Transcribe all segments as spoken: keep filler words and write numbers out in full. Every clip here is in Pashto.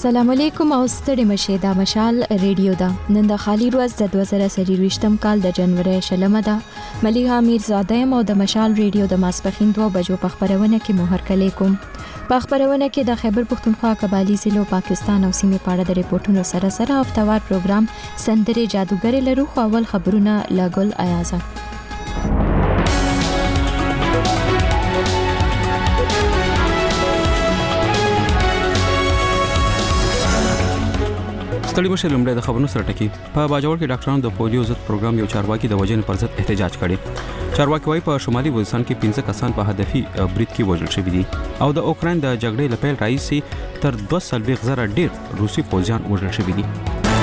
السلام علیکم او ستړي مشه دا مشال ریډیو دا نن د خالی ورځ د دوه زره څلرویشتم کال د جنوري شلمه ده مليحه میرزاده او د مشال ریډیو د ماسپخین دوه بجو په خبرونه کې مهر کلی کوم په خبرونه کې د خیبر پختونخوا قبایلی ضلع پاکستان او سیمې په اړه د ریپورتونو سره سره هفتوار پروګرام سندره جادوګر لرو خو اول خبرونه لاګل ایازه ستړي مشه لمړی د خبرونو سره ټکی په باجوړ کې ډاکټرانو د پولیو ضد پروګرام یو چارواکي د وژنې پر ضد احتجاج کړي چارواکي وايي په شمالي وزستان کې پنځه کسان په هدفي برید کې وژل شوي دي او د اوکرين د جګړې لپاره رئیسي تر دوه سل زره ډیر روسي فوجیان وژل شوي دي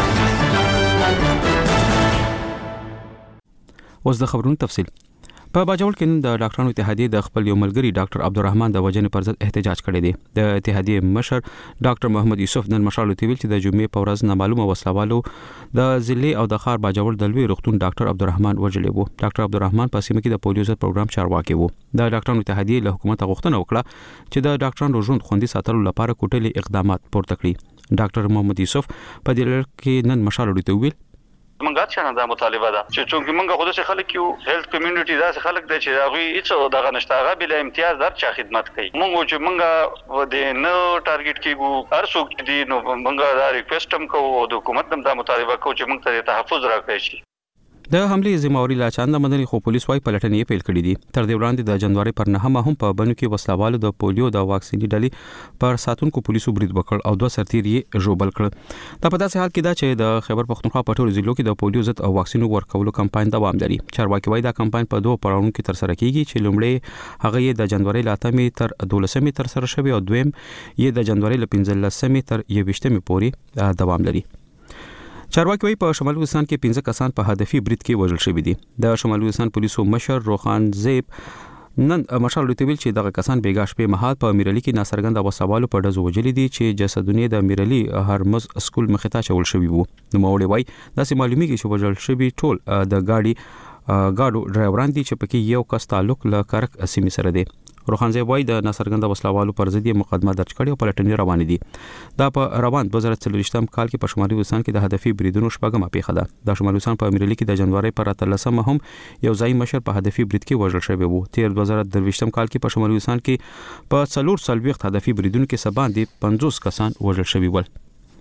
اوس د خبرونو تفصیل په باجوړ کې د ډاکټرانو اتحادیه د خپل یو ملګری ډاکټر عبدالرحمن د وژنې پر ضد احتجاج کړی دی د اتحادیه مشر ډاکټر محمد یوسف نن مشالو تی ویل چې د جمعې په ورځ نامعلومه وسلوالو د ضلع او د خار باجوړ د لوی روغتون ډاکټر عبدالرحمن وژلی وو ډاکټر عبدالرحمن په سیمه کې د پولیو ضد پروګرام چارواکي وو د ډاکټرانو اتحادیه له حکومت غوښتنه وکړه چې د ډاکټرانو ژوند خوندي ساتلو لپاره کوټلي اقدامات پورته کړي ډاکټر محمد یوسف په دې لړ کې نن مشالو تی ویل منګات شنه دا مطالبه ده چې څنګه منګه خود څه خلک یو هیلث کمیونټي دا څه خلک د چې هغه هیڅ دغه نشته هغه بل امتیاز در چا خدمت کوي مونږ چې منګه د نو ټارګټ کیګو هر څوک دي نو منګه دا ریکوست هم کوو د حکومت هم دا مطالبه کوو چې موږ ته تحفظ راکړي شي د حمله ذمہواری لا چاند مدني خو پولیس وايي پلټنې پیل کړې دي تر دې وړاندې د جنوري پر نهمه هم په بنو کې وسلوالو د پولیو د واکسینی ډلې پر ساتونکو پولیسو برید وکړ او دوه سرتیري ژوبل کړ دا په داسې حال کې دا چې د خیبر پختونخوا په ټولو ضلعو کې د پولیو ضد او واکسینو ورکولو کمپاین دوام لري چارواکي وايي دا کمپاین په دوه پړاوونو کې تر سره کیږي چې لومړی هغه یې د جنوري لاتمې تر دولسمې تر سره شوی او دویم یې د جنوري ل پنځلسمې تر یوویشتمې پورې دوام لري چارواکي وايي په شمالي وزستان کې پنځه کسان په هدفي برید کې وژل شوي دي د شمالي وزستان پولیسو مشر روخان زیب نن مشال لوتویل چې دغه کسان بیګا شپې مهال په میرلی کې ناصرګند وسوالو په ډزو وجلي دي چې جسدونه د میرلی هرمز سکول مخې ته چول شوی وو نو موري وايي داسې معلومیږي چې وژل شوی ټول د گاډي گاډو ډرایوران دي چې پکې یو کس تعلق له کارک سیمې سره دی روخان زیب وايي د ناصرګند وسلوالو پر ضد مقدمه درج کړي او پلټنې روان دي دا په روان دوه زره څلوېښتم کال کې په شمالي وزستان کې د هدفي بریدونو شپږمه پیښه ده د شمالي وزستان په میرلی کې د جنوري پر اتلسمه هم یو ځای مشر په هدفي برید کې وژل شوی وو تیر دوه زره درویشتم کال کې په شمالي وزستان کې په څلور سلويخت هدفي بریدونو کې سباندې پنځوس کسان وژل شوی ول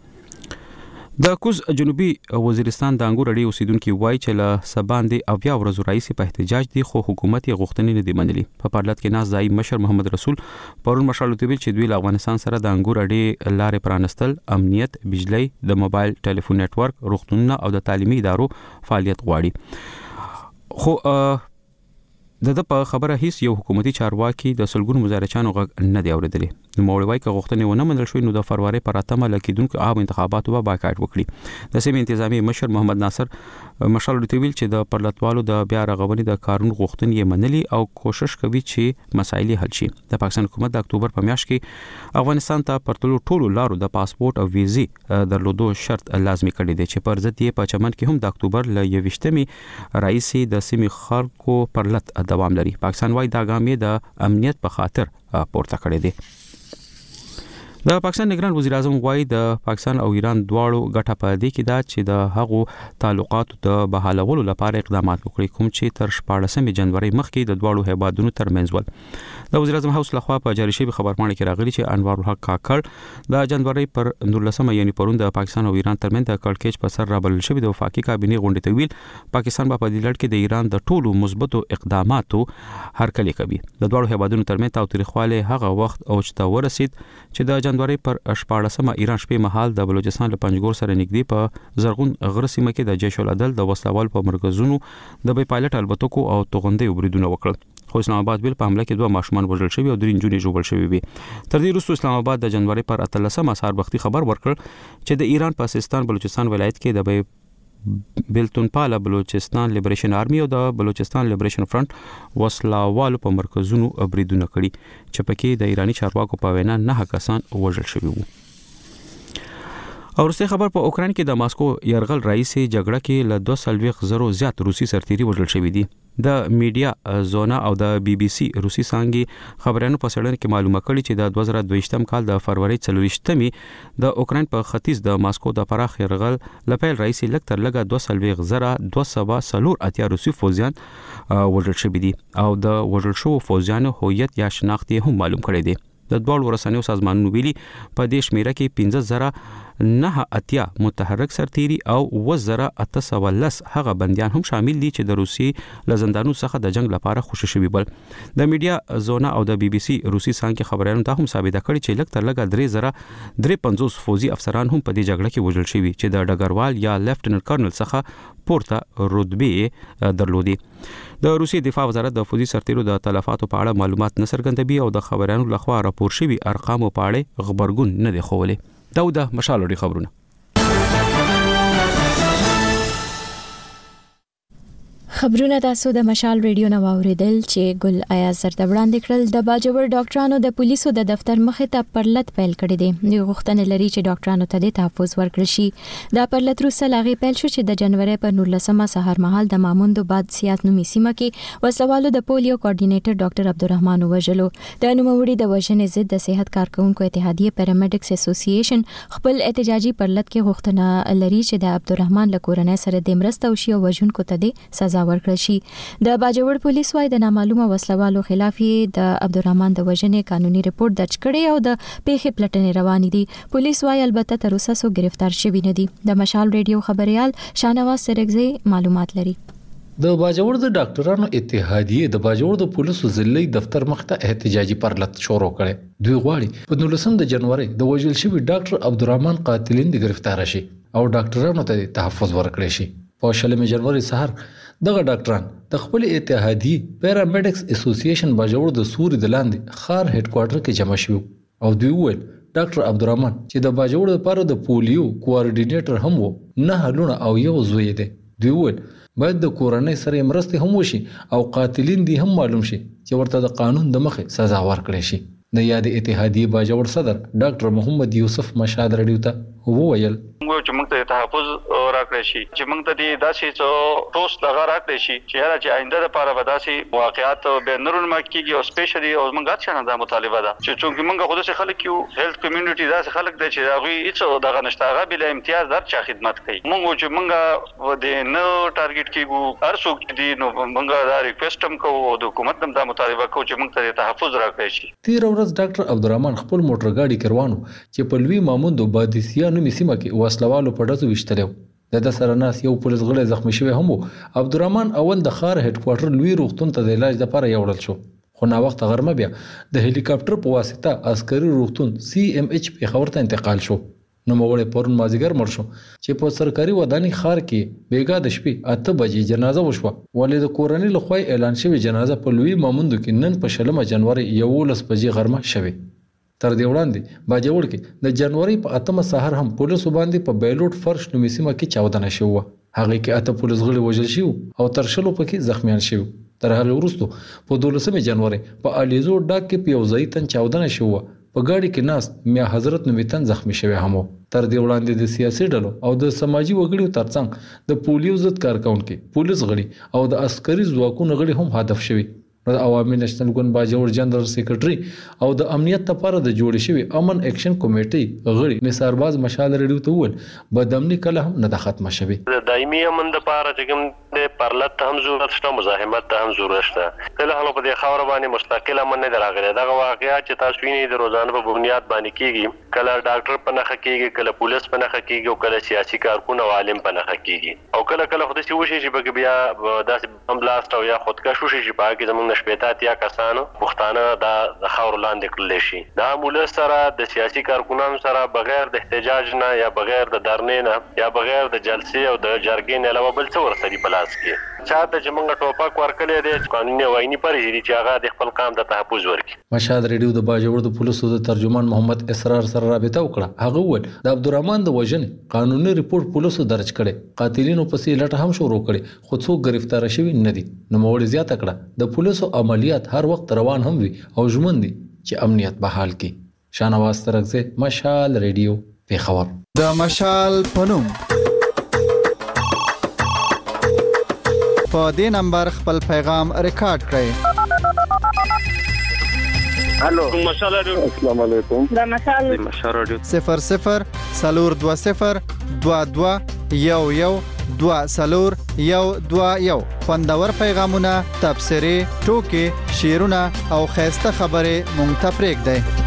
د کوز جنوبي وزیرستان د انګور اړې اوسیدونکو وایي چې له سباندې اویا ورځو راځي په احتجاج دي خو حکومت یې غوښتنې نه دی منلي په پارلمان کې ناز ځای مشر محمد رسول پرون مشالو ته ویل چې دوی له افغانستان سره د انګور اړې لارې پرانستل امنیت بجلی د موبایل ټلیفون نتورک روغتونونه او د تعلیمي ادارو فعالیت غواړي خو د د په خبره هیڅ یو حکومتي چارواکي د سلګونو مظاهرچانو غږ نه دی اوریدلی نو موړوي که غوښتنې ونه منل شوې نو د فروری پر اتمه لکیدونکو عام انتخاباتو به بایکاټ وکړي د سیمې انتظامی مشر محمد ناصر مشال لوتویل چې د پرلطوالو د بیا رغونې د کارونو غوښتنې یې منلي او کوشش کوي چې مسایل حل شي د پاکستان حکومت د اکتوبر په میاشت کې افغانستان ته پرتلو ټولو لارو د پاسپورت او ویزي درلودو شرط لازمي کړی دی چې پر ضد یې په چمن کې هم د اکتوبر ل یوویشتمې رئیسي د سیمې خلکو پرلط دوام لري پاکستان وايي دا ګام یې د امنیت په خاطر پورته کړی دی د پاکستان نگران وزیر اعظم وايي د پاکستان او ایران دواړو ګټه په دې کې دا چې د هغو تعلقاتو د بحالولو لپاره اقدامات وکړي کوم چې تر شپاړسمې جنوري مخکې د دواړو هیوادونو ترمنځ ول د وزیر اعظم هاوس لخوا په جاری شوی خبرپاڼه کې راغلي چې انوار الحق کاکړ د جنوري پر نولسمه یعنی پرون د پاکستان او ایران ترمنځ د کړکېچ په سر رابل شوی د وفاقي کابینې غونډې ته ویل پاکستان په دې لړ کې د ایران د ټولو مثبتو اقداماتو هرکلی کوي د دواړو هیوادونو ترمنځ تاوتریخواله هغه وخت اوج ته ورسید چې د جنوري پر شپاړسمه ایران شپې مهال د بلوچستان له پنجګور سره نږدې په زرغون غره سیمه کې د جیش العدل د وسلوال په مرکزونو د بي پایلټ البتوکو او توغندې بریدونه وکړل خو اسلام آباد بل په حمله کې دوه ماشومان وژل شوي او درې نجونې ژوبل شوي وي تر دې وروسته اسلام آباد د جنوري پر اتلسمه سهار وختي خبر ورکړ چې د ایران په سیستان بلوچستان ولایت کې د بي بلتون پاله بلوچستان لیبریشن آرمی او د بلوچستان لیبریشن فرنٹ وسلاوالو په مرکزونو بریدونه کړي چې پکې د ایرانی چارواکو په وینا نه کسان وژل شوي وو او ورسته خبر په اوکرين کې د ماسکو يرغل رئیس جګړه کې له دوه سلويخ زرو زیات روسي سرتیري وژل شوي دي د میډیا زونا او د بي بي سي روسي څانګې خبرانو په سړن کې معلومه کړې چې د دوه زره دوه کال د فروری څلورشتمي د اوکرين په ختیځ د ماسکو د پراخ يرغل لپیل رئیس لکتر لګه دوه سلويغ زره دوه سوه سلور اتیا روسي فوجیان وژل شوي دي او د وژل شوو فوجیانو هویت یا شناخت هم معلوم کړی دی. د دوه ورسنیو سازمانونو ویلي په دې شمیره کې پنځه زره نه اتیا متحرک سرتيري او و زره اته سوه لس هغه بنديان هم شامل دي چې د روسي لزندانو څخه د جنگ لپاره خوشی شوي بل. د میډیا زونا او د بي بي سي روسي څانګې خبرانو ته هم ثابت کړي چې لکتر لګه درې زره درې پنځوس فوجي افسران هم په دې جګړه کې وژل شوي چې د ډګروال یا لیفټننټ کرنل څخه پورته رتبه درلودي. د روسي دفاع وزارت د فوجي سرتیرو د تلفاتو په اړه معلومات نه څرګندوي او د خبرانو لخوا راپور شوي ارقام په اړه خبرګون نه دی خوولې. دا د مشال لري خبرونه. خبرونه تاسو د مشال ریډیو نو اوریدل چې ګل آیا زرد وړاندې کړل. د باجوړ ډاکټرانو د پولیسو د دفتر مخې ته پرلط پیل کړی دی. د غوښتنې لري چې ډاکټرانو ته د تحفظ ورکړي شي. دا پرلط روسه لاغي پیل شو چې د جنوري په نولسمه سحر مهال د ماموندو باد سیاست نومي سیمه کې وسوالو د پولیو کوارډینیټر ډاکټر عبدالرحمن وژلو. د نوموړي د وژنې ضد د صحت کارکونکو اتحادیه پیرامیډکس اسوسییشن خپل احتجاجي پرلط کې غوښتنه لري چې د عبدالرحمن له کورنۍ سره د مرسته او شی وژونکو ته د سزا ورکړل شي. د باجوړ پولیس وايي د نامعلومه وسلوالو خلاف د عبدالرحمن د وژنې قانوني رپورت درج کړي او د پیښې پلټنې روانې دي. پولیس وايي البته تر اوسه څوک گرفتار شوی نه دي. د مشال ریډیو خبريال شانواز سرګزی معلومات لري. د باجوړ د ډاکټرانو اتحادیه د باجوړ د پولیسو ضلعي دفتر مخته احتجاجي پرلط شروع کړي. دوی غواړي په نولسم د جنوري د وژل شوی ډاکټر عبدالرحمن قاتلین د گرفتار شي او ډاکټرانو ته تحفظ ورکړي شي. په شلمه جنوري سحر دغه ډاکټران د خپل اتحادیه پیرامیډکس اسوسییشن باجوړ د سوري د لاندې خار هډ کوارټر کې جمع شو او دوی وویل ډاکټر عبدالرحمن چې د باجوړ لپاره د پولیو کوارډینیټر هم وو نه هلونه او یو زوی دی. دوی وویل باید د کورنۍ سره مرسته هم وشي او قاتلین دي هم معلوم شي چې ورته د قانون د مخې سزا ورکړي شي. د یاد اتحادیه باجوړ صدر ډاکټر محمد یوسف مشاد رډیو ته وویل چې موږ ته تحفظ راکړی شي چې موږ ته د داسې څو ټوس لغه راکړی شي چې هر چې آینده لپاره به داسې واقعیات به نورما کیږي او سپیشلی او موږ څنګه د مطالبه ده چې څنګه موږ خود سره خلک یو هیلث کمیونټي داسې خلک دي چې هغه هیڅ دغه نشته هغه بل امتیاز در چا خدمت کوي. موږ چې موږ د نو ټارګټ کیږو هر څوک دي نو موږ دا ریکوست هم کوو او د حکومت هم دا مطالبه کوو چې موږ ته تحفظ راکړي شي. تیر ورځ ډاکټر عبدالرحمن خپل موټر ګاډي کروانو چې په لوی ماموندو بادیسیا نومي سیمه کې وسلوالو په ډزو وشتلو. د د سره ناس یو پولیس غړی زخمی شوی هم وو. عبدالرحمن اول د خار هډ کوارټر لوی روغتون ته د علاج لپاره یوړل شو خو نا وخت غرمه بیا د هلیکاپټر په واسطه عسکري روغتون سی ام ایچ پیښور ته انتقال شو. نو مغول پرون مازیګر مړ شو چې په سرکاري وداني خار کې بیګا د شپې اته بجې جنازه وشوه. ولې د کورنۍ لخوا اعلان شوی جنازه په لوی ماموندو کې نن په شلمه جنوري یولس بجې غرمه شوه. تر دې وړاندې باجوړ کې د جنوري په اتمه سحر هم پولیسو باندې په بیلوټ فرش نومي سیمه کې چاودنه شوه. هغه کې اته پولیس غړي وژل شو او تر شلو پکې زخمیان شو. تر هغه وروسته په دولسمه جنوري په الیزو ډاک کې پیوځای تن چاودنه شوه. په ګاډي کې ناس میا حضرت نومي تن زخمی شوی هم. تر دې وړاندې د سیاسي ډلو او د سماجی وګړو ترڅنګ د پولیو ضد کارکونکو پولیس غړي او د عسکري ځواکونو غړي هم هدف شوي. د عوامي نېشنل ګوند باجوړ جنرال سیکریټري او د امنیت لپاره د جوړ شوی امن اکشن کمیټې غړي نثار باز مشال ریډیو ته ول بدامني کله هم نه ختمه شوی. د دایمي امن لپاره چې کوم د پرلط هم ضرورت شته مزاحمت ته هم ضرورت شته. کله هم په دې خاور باندې مستقل امن نه دراغلی. دا واقعیت چې تاسو وینئ د روزانه په بنیاد باندې کیږي. کله ډاکټر په نخښه کیږي کله پولیس په نخښه کیږي او کله سیاسي کارکون او عالم په نخښه کیږي او کله کله خو د سوشي چې بګ بیا داسې بم بلاست او یا خودکش وشي چې په کې زموږ نشپېتات یا کسانو پښتانه د خاور لاندې کړل شي. دا مولس سره د سیاسي کارکونانو سره بغیر د احتجاج نه یا بغیر د درنې نه یا بغیر د جلسې او د جرګې نه علاوه بل څه ورسري پلاس کې چاته چې موږ ټوپک ورکړلې دي قانوني وایي پرې چې هغه د خپل قام د تحفظ ورکړي. مشاد ریډیو د باجوړ د پولیسو د ترجمان محمد اسرار سره رابطه وکړه. هغه ول د عبدالرحمن د وژنې قانوني ریپورت پولیسو درج کړي. قاتلینو پسې لټه هم شروع کړي خو څوک گرفتار شوی نه دي. نو موړ زیاته کړه د پولیسو عملیات هر وخت روان هم وي او ژمن دي چې امنیت بحال کړي. شانواز ترغزه مشال ریډیو پیښور. د مشال پنوم په دې نمبر خپل پیغام ریکارډ کړئ. الو مشال رادیو. السلام علیکم. دا مشال مشال رادیو. صفر صفر سلور دو صفر دو دو یو یو دو سلور یو دو یو. خوندور پیغامونه، تبصرې، ټوکې، شعرونه او خیسته خبرې مونږ ته پرېږدئ.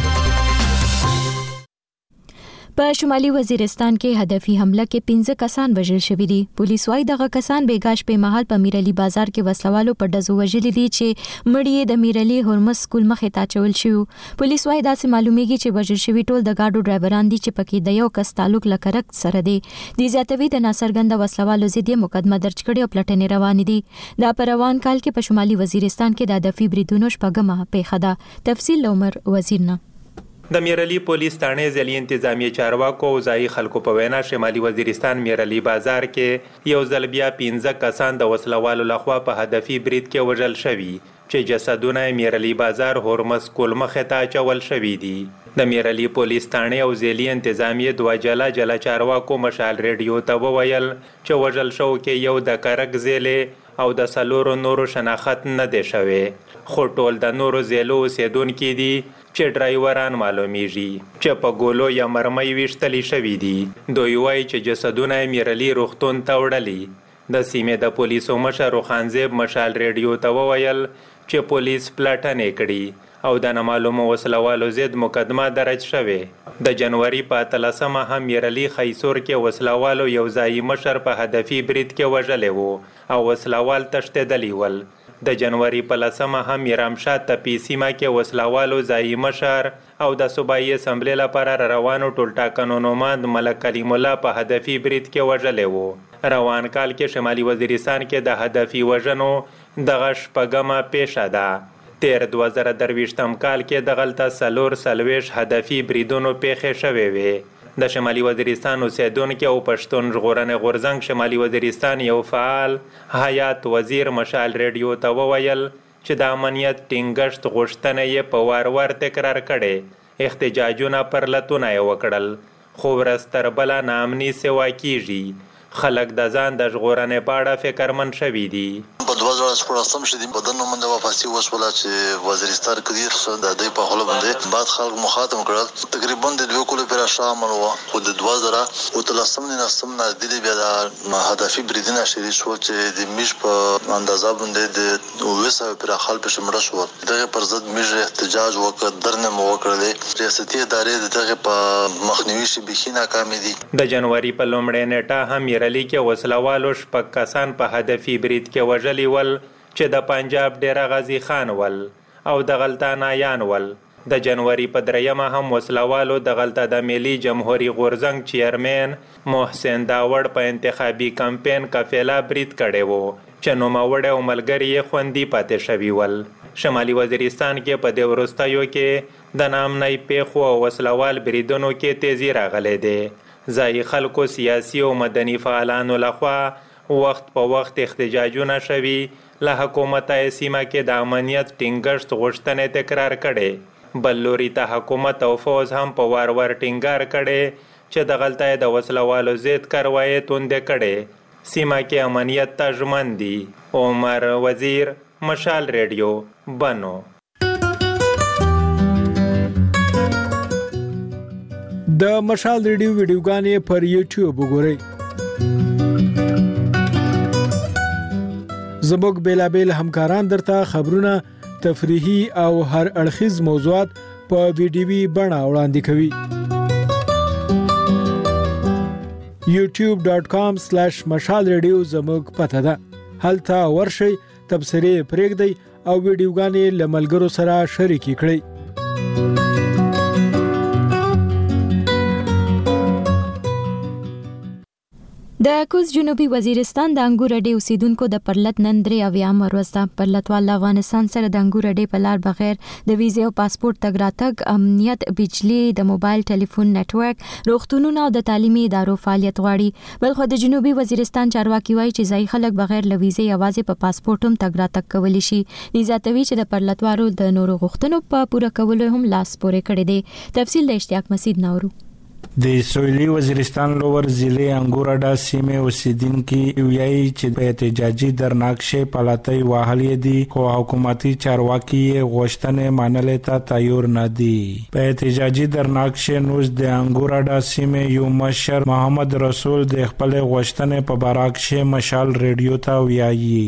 په شمالي وزیرستان کې هدفي حمله کې پنځه کسان وژل شوي دي. پولیس وايي دغه کسان بیګاش په محل په میرعلي بازار کې وسلوالو په ډزو وژلي دي چې مړی د میرعلي هرمز سکول مخې ته چول شو. پولیس وايي داسې معلومیږي چې وژل شوي ټول د گاډو ډرایوران دي چې پکې د یو کس تعلق لکرک سره دی. د زیاتوي د ناڅرګند وسلوالو ضد مقدمه درج کړي او پلټنې روانې دي. دا په روان کال کې په شمالي وزیرستان کې د هدفي بریدونو شپږمه پیښه ده. تفصیل عمر وزیر نه. د میرعلي پولیس تانه ځلي انتظامی چارواکو او ځای خلکو په وینا شمالي وزیرستان میرعلي بازار کې یو ځل بیا پنځه کسان د وسلوالو لخوا په هدفي برید کې وژل شوي چې جسدونه میرعلي بازار هرمز سکول مخې ته اچول شوي دي. د میرعلي پولیس تانه او ځلي انتظامی دوه جلا جلا چارواکو مشال ریډیو ته وویل چې وژل شو کې یو د کرک ځلې او د سلورو نورو شناخت نه دی شوی، خو ټول د نورو ځلو اوسیدونکي دي چې ډرایوران معلومیږي چې په ګولو یا مرمۍ ویشتلی شوي دي. دوی وایي چې جسدونه میرعلي روغتون ته وړلي. د سیمې د پولیسو مشر خانزیب مشال ریډیو ته وویل چې پولیس پلټنې کړي او د نامعلومو وسلوالو ضد مقدمه درج شوې. د جنوري په اتلسمه هم میرعلي خیسور کې وسلوالو یو ځایي مشر په هدفي برید کې وژلی و او وسلوال تښتېدلی ول. د جنوري په لسمه هم میرامشاه تپي سیمه کې وسلوالو ځایي مشر او د صوبایي اسمبلې لپاره روانو ټولټاکنو نوماند ملک کلیم الله په هدفي برید کې وژلی و. روان کال کې شمالي وزیرستان کې د هدفي وژنو دغه شپږمه پیښه ده. تیر دوه زره درویشتم کال کې دغلته څلور څلوېښت هدفي بریدونو پیښې شوې وې. د شمالي وزیرستان اوسیدونکي او پښتون ژغورنې غورځنګ شمالي وزیرستان یو فعال حیات وزیر مشال ریډیو ته وویل چې د امنیت ټینګښت غوښتنه یې په وار وار تکرار کړې. احتجاجونه پر لتونه یې وکړل خو ورځ تر بله ناامني سوا کیږي. خلک د ځان د ژغورنې په اړه فکرمند شوي دي. په دوه زره شپاړسم شدیم بدن نومنده واپسي وشوله چې وزیرستان کدیر شو د دوی په خوله باندې بعد خلک مخاطب کړل. تقریبا د دوه کلو پر شامل و خو د دوه زره اتلسم نه نسم نه د بیا د هدفي بریدونه شری شو چې د میش په اندازه باندې د وسه پر خلک شمړه شو. دغه پر ضد میش احتجاج وکړ درنه مو وکړل. ریاستي ادارې دغه په مخنیوي شي بخي ناکامې دي. د جنوري په لومړۍ نیټه هم میرعلي کې وسلوالو شپږ کسان په هدفي برید کې وژلي ول چې د پنجاب ډیره غازي خان ول او د غلطانایان ول. د جنوري په دریمه هم وسلوالو د غلطه د ملي جمهوریت غورځنګ چیرمن محسن داوړ په انتخابي کمپاین کفیله برید کړی و چې نوموړی او ملګري یې خوندي پاتې شوي ول. شمالي وزیرستان کې په دې وروستیو کې د ناامنۍ پیښو او وسلوال بریدونو کې تیزی راغلی دی. ځایي خلکو، سیاسي او مدني فعالانو لخوا وخت په وخت احتجاجونه شوي. له حکومته سیمه کې د امنیت ټینګښت غوښتنې تکرار کړي. بل لوري ته حکومت او فوز هم په وار وار ټینګار کړي چې دغلته د وسلوالو ضد کاروایي توندې کړي. سیمه کې امنیت ته ژمن دي. عمر وزیر، مشال ریډیو، بنو. د مشال ریډیو ویډیوګانې پر یوټیوب وګورئ. زموږ بیلابیل همکاران درته خبرونه، تفریحي او هر اړخیز موضوعات په ویډیوي بڼه وړاندې کوي. یوټیوب ډاټ کام سلیش مشال ریډیو زموږ پته ده. هلته ورشئ، تبصرې پرېږدئ او ویډیوګانې له ملګرو سره شریکې کړئ. د کوز جنوبي وزیرستان د انګور اډې اوسیدونکو د پرلط نن درې اویایم ورځ ده. پرلطوال افغانستان سره د انګور اډې په لار بغیر د ویزې او پاسپورت تګ راتګ، امنیت، بجلی، د موبایل ټلیفون نتورک، روغتونونه او د تعلیمي ادارو فعالیت غواړي. بلخو د جنوبي وزیرستان چارواکي وایي چې ځایي خلک بغیر له ویزې یوازې په پاسپورت هم تګ راتګ کولی شي. اضافوي چې د پرلطوالو د نورو غوښتنو په پوره کولو هم لاس پورې کړی دی. تفصیل د اشتیاق مسید نورو. د سویلي وزیرستان لوور ضلع انګوراډا سیمه اوسیدونکو ویایي چې په احتجاجي درناکشه پلاتای واهلې دي خو حکومتي چارواکي غوښتنې منلې ته تیار نه دي. په احتجاجي درناکشه نوز د انګوراډا سیمه یو مشر محمد رسول د خپل غوښتنې په باراکشه مشال ریډیو ته ویایي.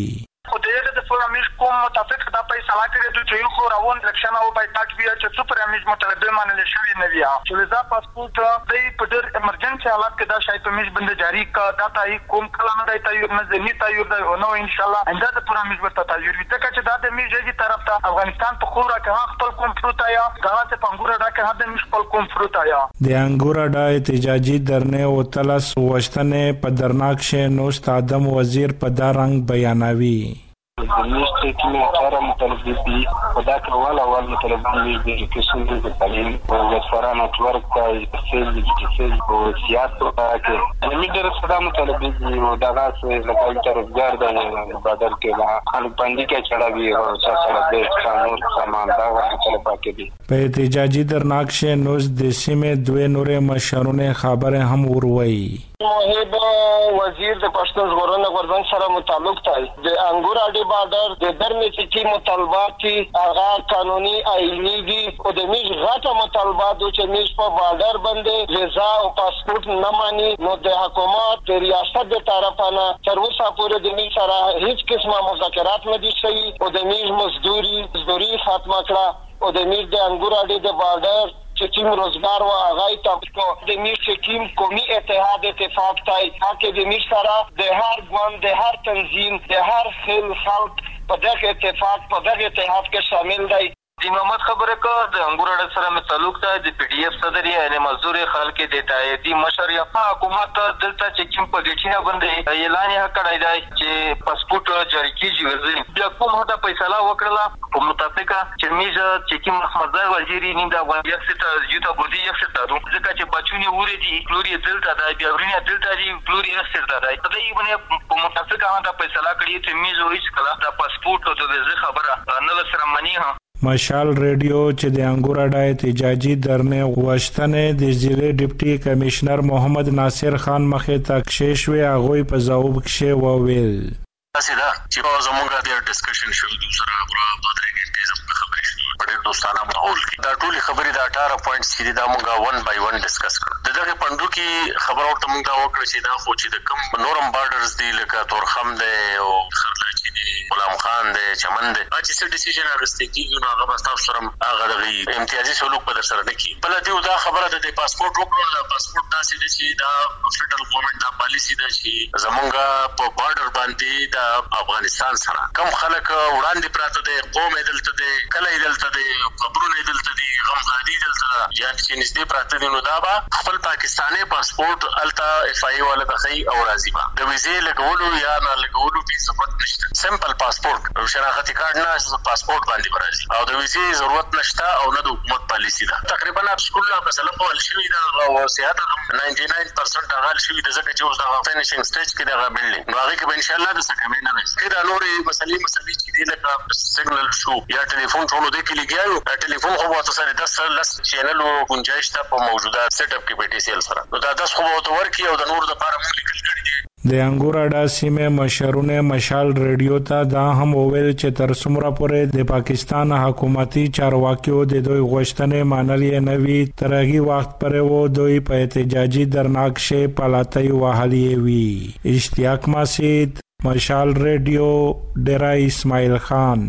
کوم متفق دا فیصله کړې ده چې یو خو روان الیکشن او بایکاټ بیا چې سپر امیز مطالبه منل شوی نه ویا چې ویزا پاسپورت د په ډېر ایمرجنسي حالات کې دا شای په میز باندې جاری کا دا تای کوم کله نه دی تایور نه ځنی تایور دی نو ان شاء الله انده د پر امیز ورته تایور وي ځکه چې دا د میز یی طرف ته افغانستان په خورا کې خپل کوم فروت آیا دا چې پنګورا دا کې د میز خپل کوم فروت آیا د انګوراډا احتجاجي درنه او تلس وشتنه په درناکشه نوست ادم وزیر په دا رنگ بیانوي. Ministri kini cara mutalabbi pada kawal awal mutalabban di education di talim wazara network sel sel siyasa ke minister sada mutalabbi daga se local tarafdar da badar ke la khan pandi ke chada bhi aur chada de qanun saman da mutalabba ke bhi په احتجاجي درناکشه نوز د سیمه دوه نورې مشرونه خبره هم وروي. موهب وزیر د پښتون ژغورنې غورځنګ سره متعلق دی د انګوراډي بارډر د درمې چې مطالبات هغه قانوني آئینی دي او د میج غاټه مطالبات چې میج په بارډر باندې ویزا او پاسپورت نه مانی نو د حکومت د ریاست د طرفانه تر اوسه پورې د میج سره هیڅ قسمه مذاکرات نه دي شوي او د میج مزدوري مزدوري ختمه کړه او د میج د انګوراډي د بارډر چې تیم روزګار او هغه تاسو د میش ټیم قومي اتحاد اتفاق تای هغه د میش سره د هر ګوند د هر تنظیم د هر خل خلق په دغه اتفاق په دغه اتحاد کې شامل دی. د محمد خبره کو د انګوراډا سره مې تعلق ده د پی ډی ایف صدر یې مزدور خلک د تاییدی مشر یا حکومت دلته چې کوم په ګټینه باندې اعلان یې کړی دی چې پاسپورت جاری کیږي بیا کوم هدا فیصله وکړه په متفقه چې میزه چې کوم احمد زای وزیری نیم دا یو ست یوتا بودی یو ست دو ځکه چې بچونی وری دي کلوري دلته دا بیا ورینه دلته دي کلوري اثر ده دا دې باندې په متفقه هدا فیصله کړی چې میزه هیڅ کله دا پاسپورت او د ویزه خبره نه سره منی ها. مشال ریډیو چې د انګوراډا احتجاجي درنه غوښتنه د ضلع ډیپټي کمشنر محمد ناصر خان مخې ته کښې هغه په ځواب کې وویل اسیدا چې زموږه د ډسکشن شو د سره غوا بدرګ انتظام خبرې شو په دوستانه ماحول کې دا ټول خبرې د اټھارہ پوینټس کې دا موږ ون بای ون ډسکس کړو دغه پندو کې خبر او موږ دا وکړو چې دا خو چې د کم نورم بارډرز دی لکه تورخم دی او خرلاچی دی غلام خان دی چمن دی چې څه ډیسیژن اغستې کیږي نو هغه تاسو سره هغه د امتیازي سلوک په در سره نه کی بل دی دا خبره د پاسپورت وکړو د پاسپورت داسې دی چې دا فدرل ګورنمنت دا پالیسی ده چې زمونږه په بارډر باندې د افغانستان سره کم خلک وړاندې پراته دي قوم دلته دي کله دلته دي قبرونه دلته دي غم غادي دلته یا چې نږدې پراته دي نو دا به خپل پاکستاني پاسپورت التا اف ای ولا بخي او راضي با د ویزې لګولو یا نه لګولو په ضرورت نشته سمپل پاسپورت او شناختی کارت نه پاسپورت باندې راځي او د ویزې ضرورت نشته او نه د حکومت پالیسی ده تقریبا سکول لا مثلا په شوی دا او سیاحت نائنټي ناین پرسنټ هغه شوی د ځکه چې اوس د فینیشینګ سټیج کې دا بلډینګ نو هغه کې ان شاء الله د سکمې نه راځي دا نورې مسلې مسلې چې دی لکه سیګنل شو یا ټلیفون ټولو د کې لګیاو ټلیفون خو وته سره د لس چینل او گنجائش ته په موجوده سیټ اپ کې پی ټی سی ال سره نو دا د خو وته ورکی او د نور د لپاره موږ لیکل کړی دي. د انګوراډا سیمه مشرونه مشال ریډیو ته دا هم وویل چې تر څومره پورې د پاکستان حکومتي چارواکیو د دوی غوښتنې منلې نه وي تر هغه وخت پورې وو دوی په احتجاجي درناکشه پلاتای وهلې وي. اشتیاق مسجد مشال ریډیو ډیرا اسماعیل خان.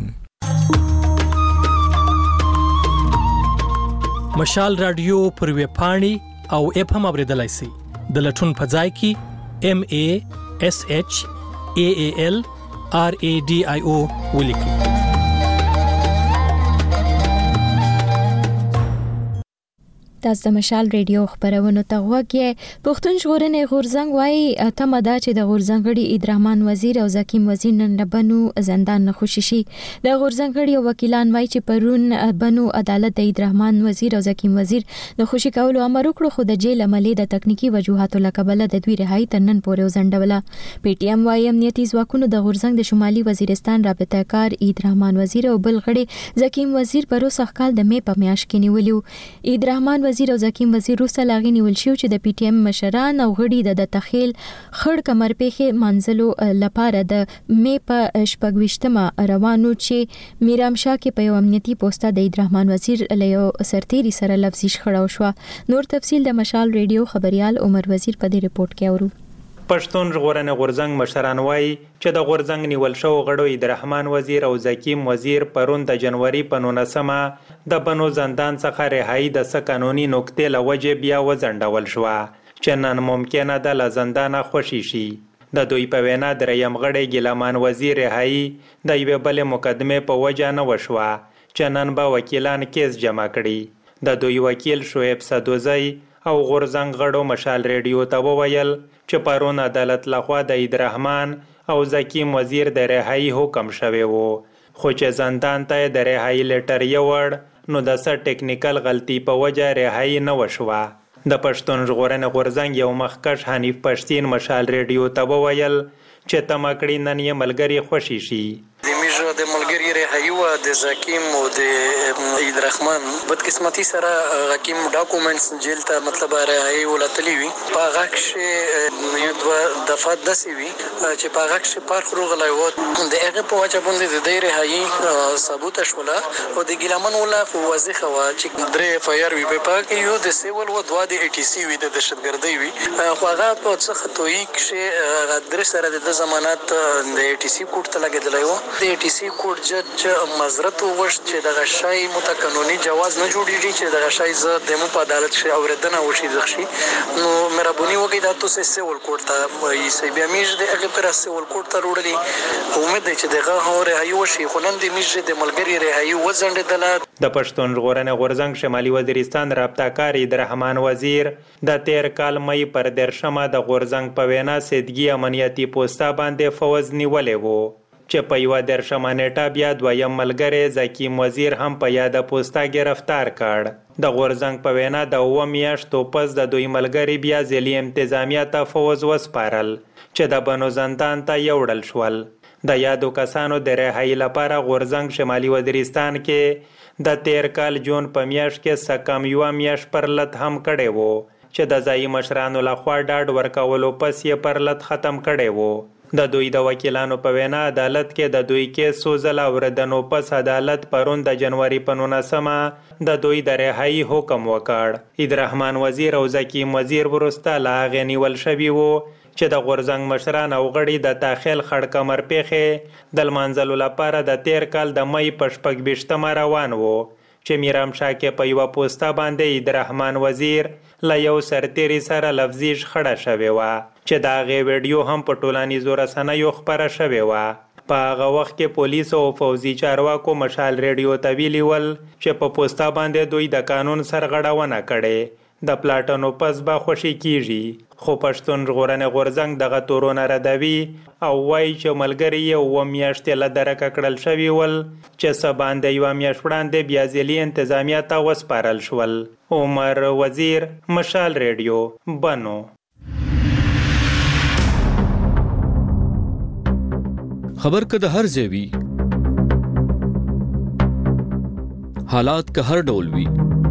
مشال رادیو پر ویب پاڼې او اپ هم اوریدلای شئ د لټون په ځای کې M A S H A A L R A D I O ولیکئ. تاسو د مشال ریډیو خبرونه ته وګورئ. پښتون ژغورنې غورځنګ وايي تمه ده چې د غورځنګ غړي عبدالرحمن وزیر او زکیم وزیر نن بنو زندان نه خوشي شي. د غورځنګ غړي او وکیلان وايي چې پرون بنو عدالت د عبدالرحمن وزیر او زکیم وزیر د خوشي کولو امر وکړ خو د جیل عملي د تکنیکی وجوهاتو لکبله د دوی رهایی تنن پورې وزندوله. پی ټی ایم وايي امنیتي ځواکونو د غورځنګ د شمالي وزیرستان رابطه کار عبدالرحمن وزیر او بل غړي زکیم وزیر پروسه کال د می په میاشت کې نیولیو. عبدالرحمن وزیر او زکیم وزیر روسه لاغي نیول شو چې د پی ټی ایم مشران او غړي د تخیل خړ کمر پیخه منځلو لپاره د مې په شپږويشتمه روانو چې میرام شاه کې په یو امنیتي پوسټه د عبدالرحمن وزیر له سرتيري سره لفظي شخړه وشو. نور تفصيل د مشال ریډیو خبريال عمر وزیر په دې ریپورت کې اورو. پښتون ژغورنې غورځنګ مشران وایي چې د غورځنګ نیول شو غړو عبدالرحمن وزیر او زکیم وزیر پرون د جنوري په نولسمه د بنو زندان څخه رهایی د څه قانوني نقطې له وجې بیا وځنډول شوه چې نن ممکنه ده له زندانه خوشي شي. د دوی په وینا دریم غړی ګیلامان وزیر رهایی د یوې بلې مقدمې په وجه نه وشوه چې نن به وکیلان کیس جمع کړي. د دوی وکیل شعیب سدوزی او غورځنګ غړو مشال ریډیو ته وویل چې پرون عدالت لخوا د عبدالرحمن او زکیم وزیر د رهایی حکم شوی وو خو چې زندان ته د رهایی لیټر یوړ نو د څه ټیکنیکل غلطي په وجه رهایی نه وشوه. د پښتون ژغورنې غورځنګ یو مخکښ حنیف پښتین مشال ریډیو ته وویل چې تمکړی نن یې ملګری خوشي شي. د میژه د ملګری رهایی و د زکیم او د عبدالرحمن بدقسمتی سره حکیم ډاکومنټس جیل ته مطلب رهایی ولتلی وی په غاښ یو د دفعه دسی وی چې په غاښ پر خروغلای و د هغه په وجه باندې د دې رهایی ثبوت شوله او د ګیلمن ولا وظیفه وا چې درې فایر وی په پاک یو د سیول و دوا د ای ټی سی وی د دهشتګردۍ وی خو هغه په څه خطوي کې غدر سره د ضمانت د ای ټی سی کوټ ته لګیدلی و. د ای ټی سی کوټ جج مزرت وشت چې د غشای متقانوني جواز نه جوړیږي چې د غشای ز د مو په عدالت شي اوریدنه وشي ځخشي نو مهرباني وکړئ د تاسو سیول کوټ ته وایي سی بیا میج د هغه پر سیول کوټ ته وروړي امید دی چې دغه هو رهایی وشي خو نن د میج د ملګری رهایی وځنډېدله. د پښتون ژغورنې غورځنګ شمالي وزیرستان رابطه کار عبدالرحمن وزیر د تیر کال مې پر درشمه د غورځنګ په وینا سیدګي امنیتي پوسټه باندې فوز نیولې وو چې په یو درشمه نیټه بیا دویم ملګری زکیم وزیر هم په یاده پوسټه گرفتار کړ. د غورځنګ په وینا د اوه میاشتو پس د دوی ملګری بیا ځلي انتظامیه ته فوز وسپارل چې د بنو زندان ته یوړل شول. د یادو کسانو د رهایی لپاره غورځنګ شمالي وزیرستان کې د تیر کال جون په میاشت کې سکم یو میاشت پر لت هم کړی وو چې د ځایي مشرانو لخوا ډاډ ورکولو پس یې پر لت ختم کړی وو. د دوی د وکیلانو په وینا عدالت کې د دوی کیس سوزل اوریدنو پس عدالت پرون د جنوري په نولسمه د دوی د رهایی حکم وکړ. عبدالرحمن وزیر او زکیم وزیر وروسته لا هغې نیول شوي وو چې د غورځنګ مشران او غړي د تاخیل خړ کمر پیخې د لمانځلو لپاره د تیر کال د مې په شپږویشتمه روان وو چې میرام شاه کې په یوه پوسټه باندې عبدالرحمن وزیر له یو سرتیري سره لفظي شخړه شوې وه چې د هغې ویډیو هم په ټولنیزو رسنیو خپره شوې وه. په هغه وخت کې پولیس او فوزي چارواکو مشال ریډیو ته ویلي ول چې په پوسټه باندې دوی د قانون سرغړونه کړې د پلاټونو پس به خوشي کیږي. خو پښتون ژغورنې غورځنګ دغه تورونه ردوي او وایي چې ملګري یې اوه میاشتې له درکه کړل شوي ول چې څه باندې یوه میاشت وړاندې بیا ځلي انتظامیه ته وسپارل شول. عمر وزیر مشال ریډیو بنو. خبر که د هر ځای وي حالات که هر ډول وي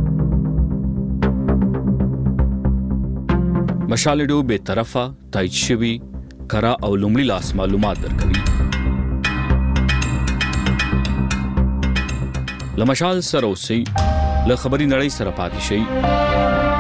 مشال ریډیو به طرفه تایید شوی کرا او لومړی لاس معلومات درکوي. لمشال سره اوسئ له خبري نړۍ سره پاتې شئ.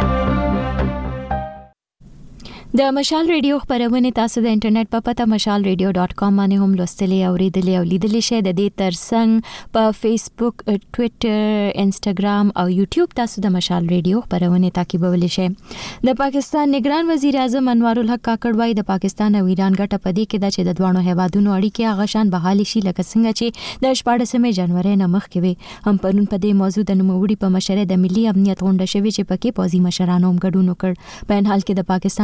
د مشال ریډیو خبرونه تاسو د انټرنیټ په پته مشال ریډیو ډاٹ کام باندې هم لوستلی او ریډلی او لیدلی شئ. د دې ترڅنګ په فیسبوک، ټوئیټر، انسټاګرام او یوټیوب تاسو د مشال ریډیو خبرونه تعقیبولی شئ. د پاکستان نگران وزیر اعظم انوار الحق کاکړ وايي د پاکستان او ایران ګټه پدې کې ده چې د دوه هیوادونو اړیکې هغه شان بحالي شي لکه څنګه چې د شپاړسمې جنوري نه مخکې وي. هم پرون په دې موضوع د نوموړي په مشرۍ د ملي امنیت غونډه شوې چې پکې پوځي مشرانو هم ګډون وکړ. په ان حال کې د پاکستان بهرنیو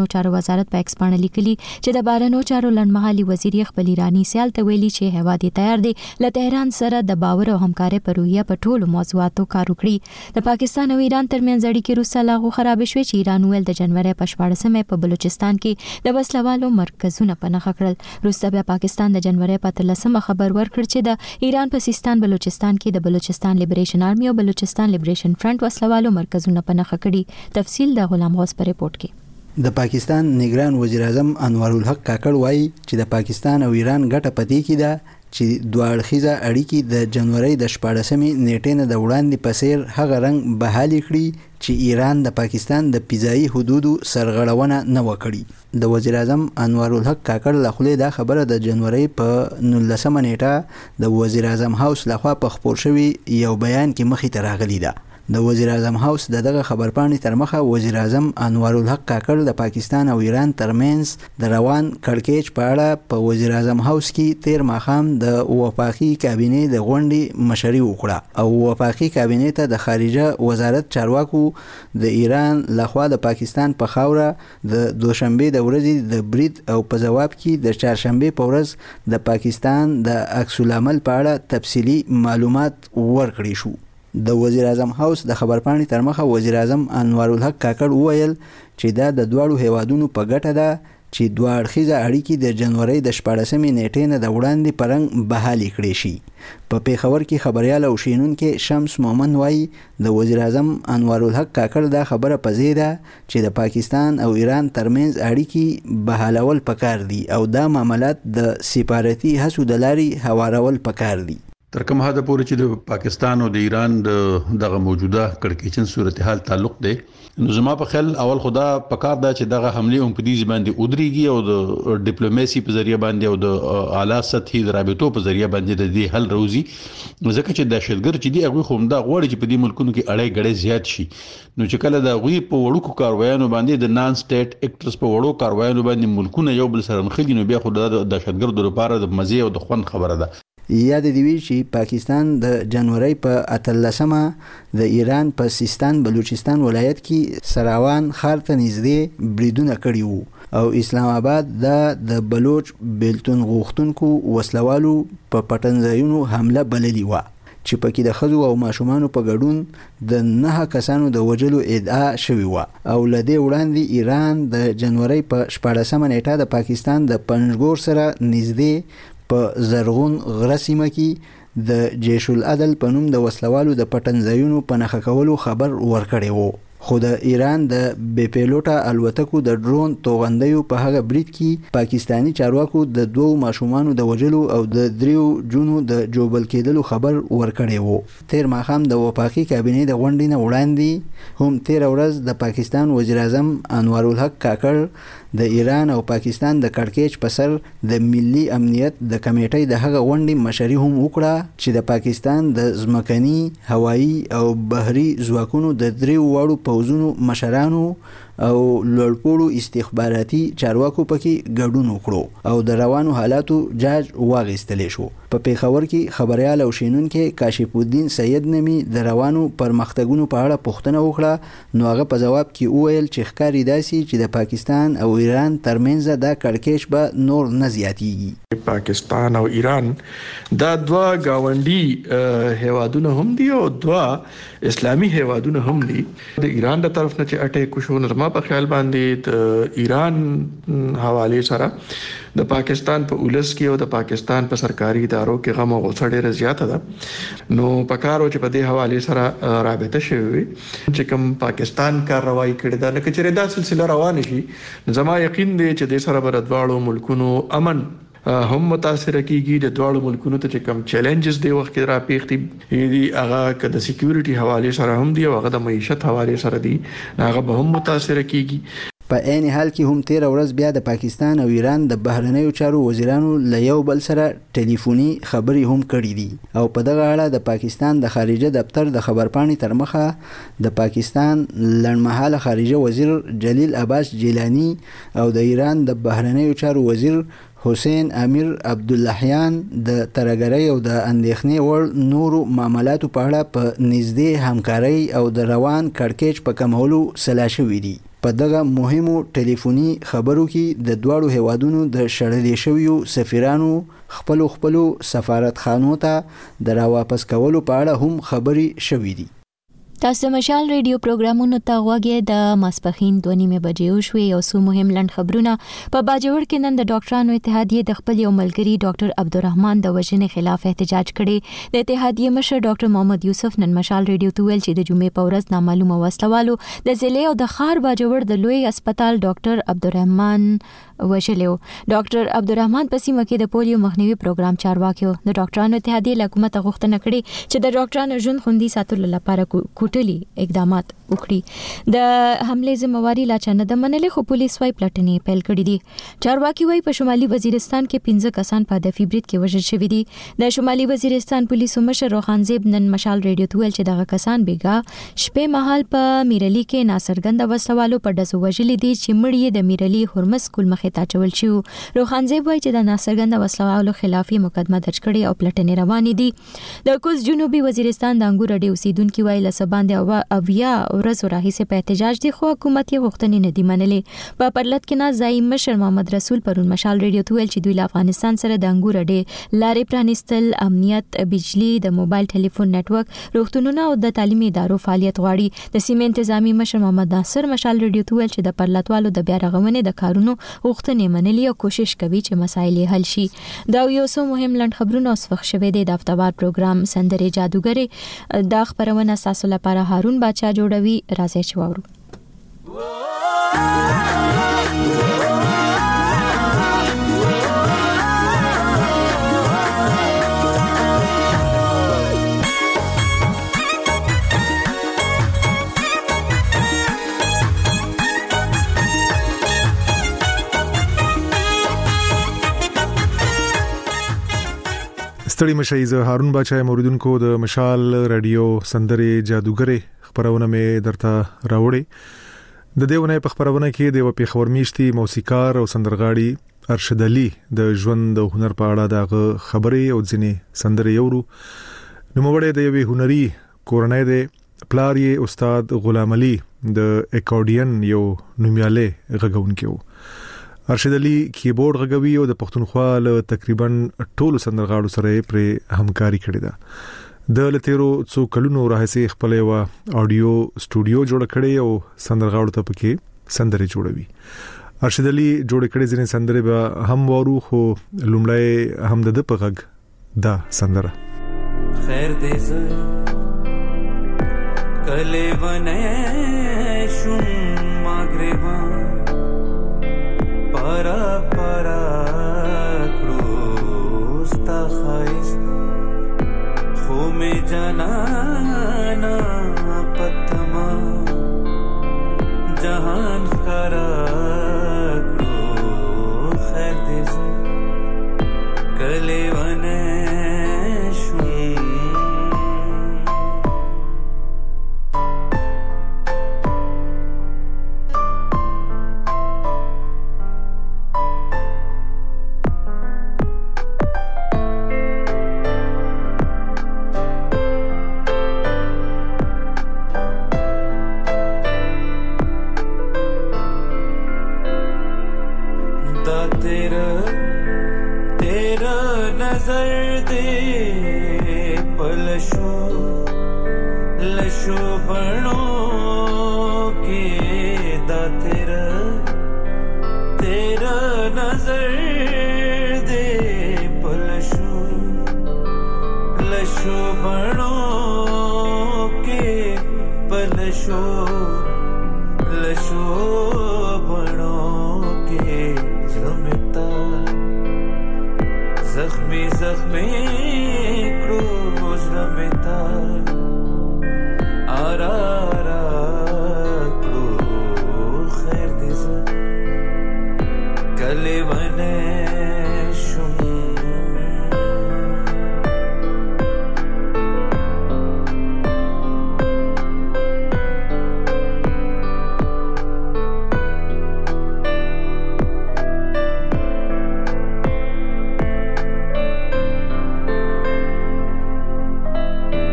بهرنیو چارو وزارت په ایکس باندې لیکلي چې د بهرنیو چارو لړمحلي وزیر خپل ایرانی سیال ته ویلي چې هواد تیار دی له تهران سره د باور او همکارۍ په روحیه په ټولو موضوعاتو کار وکړي. د پاکستان او ایران ترمنځ اړیکې وروسته لا خراب شوې چې ایران ویل د جنوري په شپاړسمه په بلوچستان کې د وسلوالو مرکزونه پناه کړل. وروسته بیا پاکستان د جنوري په اتلسمه خبر ورکړ چې د ایران په سیستان بلوچستان کې د بلوچستان لیبریشن آرمي او بلوچستان لیبریشن فرنٹ وسلوالو مرکزونه پناه کړي. تفصیل د غلام غوث په ریپورت کې. د پاکستان نگران وزیر اعظم انوار الحق کاکړ وایي چې د پاکستان او ایران ګټه پدې کې ده چې دوه اړخیزه اړیکې د جنوري د شپاړسمې نیټې نه د وړاندې په څیر هغه رنګ بحالي کړي چې ایران د پاکستان د فضایي حدودو سرغړونه نه وکړي. د وزیر اعظم انوار الحق کاکړ له خولې دا خبره د جنوري په نولسمه نیټه د وزیر اعظم هاوس لخوا په خپور شوي یو بیان کې مخې ته راغلی ده. د وزیر اعظم هاوس د دغه خبرپاڼې تر مخه وزیر اعظم انوار الحق کاکړ د پاکستان او ایران ترمنځ د روان کړکېچ په اړه په وزیر اعظم هاوس کې تیر ماښام د وفاقي کابینې د غونډې مشري وکړه او وفاقي کابینې ته د خارجه وزارت چارواکو د ایران لخوا د پاکستان په خاوره د دوشنبه د ورځې د برید او په جواب کې د چهارشنبه په ورځ د پاکستان د عکس العمل په اړه تفصیلی معلومات ورکړي شو. د وزیر اعظم هاوس د خبرپاڼې تر مخه وزیر اعظم انوار الحق کاکړ وویل چې دا د دواړو هیوادونو په ګټه ده چې دوه اړخیزه اړیکې د جنوري د شپاړسمې نیټې نه د وړاندې په رنګ بحالي کړې شي. په پیښور کې خبريال او شینونکي شمس مومن وایي د وزیر اعظم انوار الحق کاکړ دا خبره پزې ده چې د پاکستان او ایران ترمنځ اړیکې بحالول پکار دي او دا معاملات د سفارتي هڅو د لارې هوارول پکار دي. تر کوم حد پورې چې د پاکستان او د ایران د دغه موجوده کړکېچن صورتحال تعلق دی نو زما په خیال اول خدا پکار دا چې دغه حمله هم په دې باندې ودرېږي او د ډیپلوماسي په ذریعہ باندې او د اعلی سطحي رابطو په ذریعہ باندې د دې حل روزي ځکه چې دهشتګر چې دی هغه هم دا غوړي چې په دې ملکونو کې اړې غړې زیات شي نو چې کله دا غوي په وړوکو کاروایانو باندې د نان سټیټ اکټرز په وړو کاروایانو باندې ملکونه یو بل سره مخېږي نو بیا خو د دهشتګر د لپاره د مزه او د خوند خبره ده. یاد دی وی چې پاکستان د جنوري په اتلسمه د ایران په سیستان بلوچستان ولایت کې سراوان خار ته نږدې بریدونه کړي وو او اسلام آباد د بلوچ بیلتون غوښتونکو وسلوالو په پټنځایونو حمله بللی و چې پکې د خزو او ماشومانو په ګډون د نه کسانو د وجلو ادعا شوی و او لدې وړاندې ایران د جنوري په شپاړسمه نیټه د پاکستان د پنځګور سره نږدې په زرغون غره سیمه کې د جیش العدل په نوم د وسلوالو د پټنځایونو په نښه کولو خبر ورکړی وو. خو د ایران د بې پیلوټه الوتکو د ډرون توغندیو په هغه برید کې پاکستانی چارواکو د دوو ماشومانو د وجلو او د دریو جونو د جوبل کېدلو خبر ورکړی وو. تیر ماښام د وفاقي کابینې د غونډې نه وړاندې هم تیر ورځ د پاکستان وزیر اعظم انوار الحق کاکړ د ایران او پاکستان د کړکېچ په سر د ملي امنیت د کمیټې د هغه غونډې مشري هم وکړه چې د پاکستان د ځمکني هوایي او بحري ځواکونو د دریو واړو پوځونو مشرانو او لوړپوړو استخباراتي چارواکو پکې ګډون وکړو او د روانو حالاتو جاج واغېستلی شو. په پیښور کې خبريال او شینونکي کاشف الدین سید نمی د روانو پرمختګونو په اړه پوښتنه وکړه نو هغه په جواب کې وویل چې ښکاري داسي چې د پاکستان او ایران ترمنځ دا کړکېچ به نور نه زیاتیږي. پاکستان او ایران دا دوه گاونډي هیوادونه هم دي او دوه اسلامي هیوادونه هم دي. د ایران د طرف نه چې اٹیک وشو نو په خیال باندې د ایران حواله سره د پاکستان په اولس کې او د پاکستان په سرکاري ادارو کې غم او غوسه ډیره زیاته ده نو پکارو چې په دې حواله سره رابطه شوي چې کوم پاکستان کاروایی کړي دا لکه چې دا سلسله روان شي زما یقین دی چې د سره بر دواړو ملکونو امن هم متاثر کیږي. د دواړو ملکونو ته چې کوم چیلنجز دی وخت را پیښتي دي هغه د سکیورټي حواله سره هم دی او هغه د معیشت حواله سره دی هغه به هم متاثر کیږي. په عین حال کې هم تیر ورځ بیا د پاکستان او ایران د بهرنیو چارو وزیرانو له یو بل سره ټلیفوني خبرې هم کړې دي او په دغه اړه د پاکستان د خارجه دفتر د خبرپاڼې تر مخه د پاکستان لړمحاله خارجه وزیر جلیل عباس جیلانی او د ایران د بهرنیو چارو وزیر حسین امیر عبداللهیان د ترګری او د اندېښنې وړ نورو معاملاتو په اړه په نږدې همکارۍ او د روان کړکېچ په کمولو سلا شوي دي. په دغه مهمو ټلیفوني خبرو کې د دواړو هیوادونو د شړلې شویو سفیرانو خپلو خپلو سفارتخانو ته د راواپس کولو په اړه هم خبرې شوې دي. تاسو مشال ریډیو پروګرامونو ته غوږی د ماسپخین دوه نیمه بجې وشوي او څو مهم لنډ خبرونه. په باجوړ کې نن د ډاکټرانو اتحادیې د خپل یو ملګری ډاکټر عبدالرحمن د وژنې خلاف احتجاج کړي. د اتحادیې مشر ډاکټر محمد یوسف نن مشال ریډیو ته ویل چې د جمعې په ورځ نامعلومه وسلوالو د ضلع او د ښار باجوړ د لوی هسپتال ډاکټر عبدالرحمن وژلو. ډاکټر عبدالرحمن په سیمه کې د پولیو مخنیوي پروګرام چارواکي د ډاکټرانو اتحادیې له حکومت غوښتنه کړې چې د ډاکټرانو ژوند خوندي ساتلو لپاره کوټلي اقدامات وکړي. د حمله ذمہواری لا چانه د منلې خو پولیس وايي پلټنې پیل کړې دي. چارواکي وايي په شمالي وزیرستان کې پنځه کسان په هدفي برید کې وژل شوي دي. د شمالي وزیرستان پولیسو مشر روخانزیب نن مشال ریډیو ته ویل چې دغه کسان بیګا شپې مهال په میرلی کې ناصرګند وسوالو په ډزو وژلي دي چې مړی د میرلی هرمز سکول مخې ته چول شو. روخانزیب وايي چې د ناصرګند وسوالو خلافي مقدمه درج کړي او پلټنې روانې دي. د کوز جنوبي وزیرستان د انګور اډې اوسیدونکو وايي لسباندې او اویا ورځ راهیسه په احتجاج دي خو حکومت یې غوښتنې نه دي منلې. په پرلط کې نازای مشر محمد رسول پرون مشال ریډیو ته ویل چې دوی له افغانستان سره د انګور اډې لارې پرانیستل، امنیت، بجلی، د موبایل ټلیفون نتورک، روغتونونه او د تعلیمي ادارو فعالیت غواړي. د سیمې انتظامی مشر محمد ناصر مشال ریډیو ته ویل چې د پرلطوالو د بیا رغونې د کارونو غوښتنې منلې او کوشش کوي چې مسایل حل شي. دا یو څو مهم لنډ خبرونه اوس وخت شوه د هفتهوار پروګرام سندرې جادوګرې. دا خبرونه تاسو لپاره هارون بادشاہ جوړوي. راځي چې واورو. ستړي مشي زه هارون بادشاہ موریدونکو د مشال رادیو سندرې جادوګرې خبرونه مې درته راوړې. د دیونه په خبرونه کې د وپی خورمیشتي موسیقار او سندرغاړي ارشد علي د ژوند او هنر په اړه د خبرې او ځینې سندرې یورو. نو موږ د یوې هنري کورنۍ د پلار یې استاد غلام علي د اکورډین یو نومیاله غږونکو. ارشد علي کیبورډ غږوي او د پښتونخوا له تقریبا ټولو سندرغاړو سره پر همکاري کړې ده. د لتیرو څو کلونو راهیسې خپل یو اډیو سټوډیو جوړ کړی او سندرغاړو ته پکې سندرې جوړوي. ارشد علي جوړ کړي ځینې سندرې به هم وارو خو لومړی هم د په غږ دا سندره خیر دې ز کله ونه شوم ماګریوان para para کروستا خایست خو می جانانا پتما جهان خرا کرو خیر دیز کلی ونه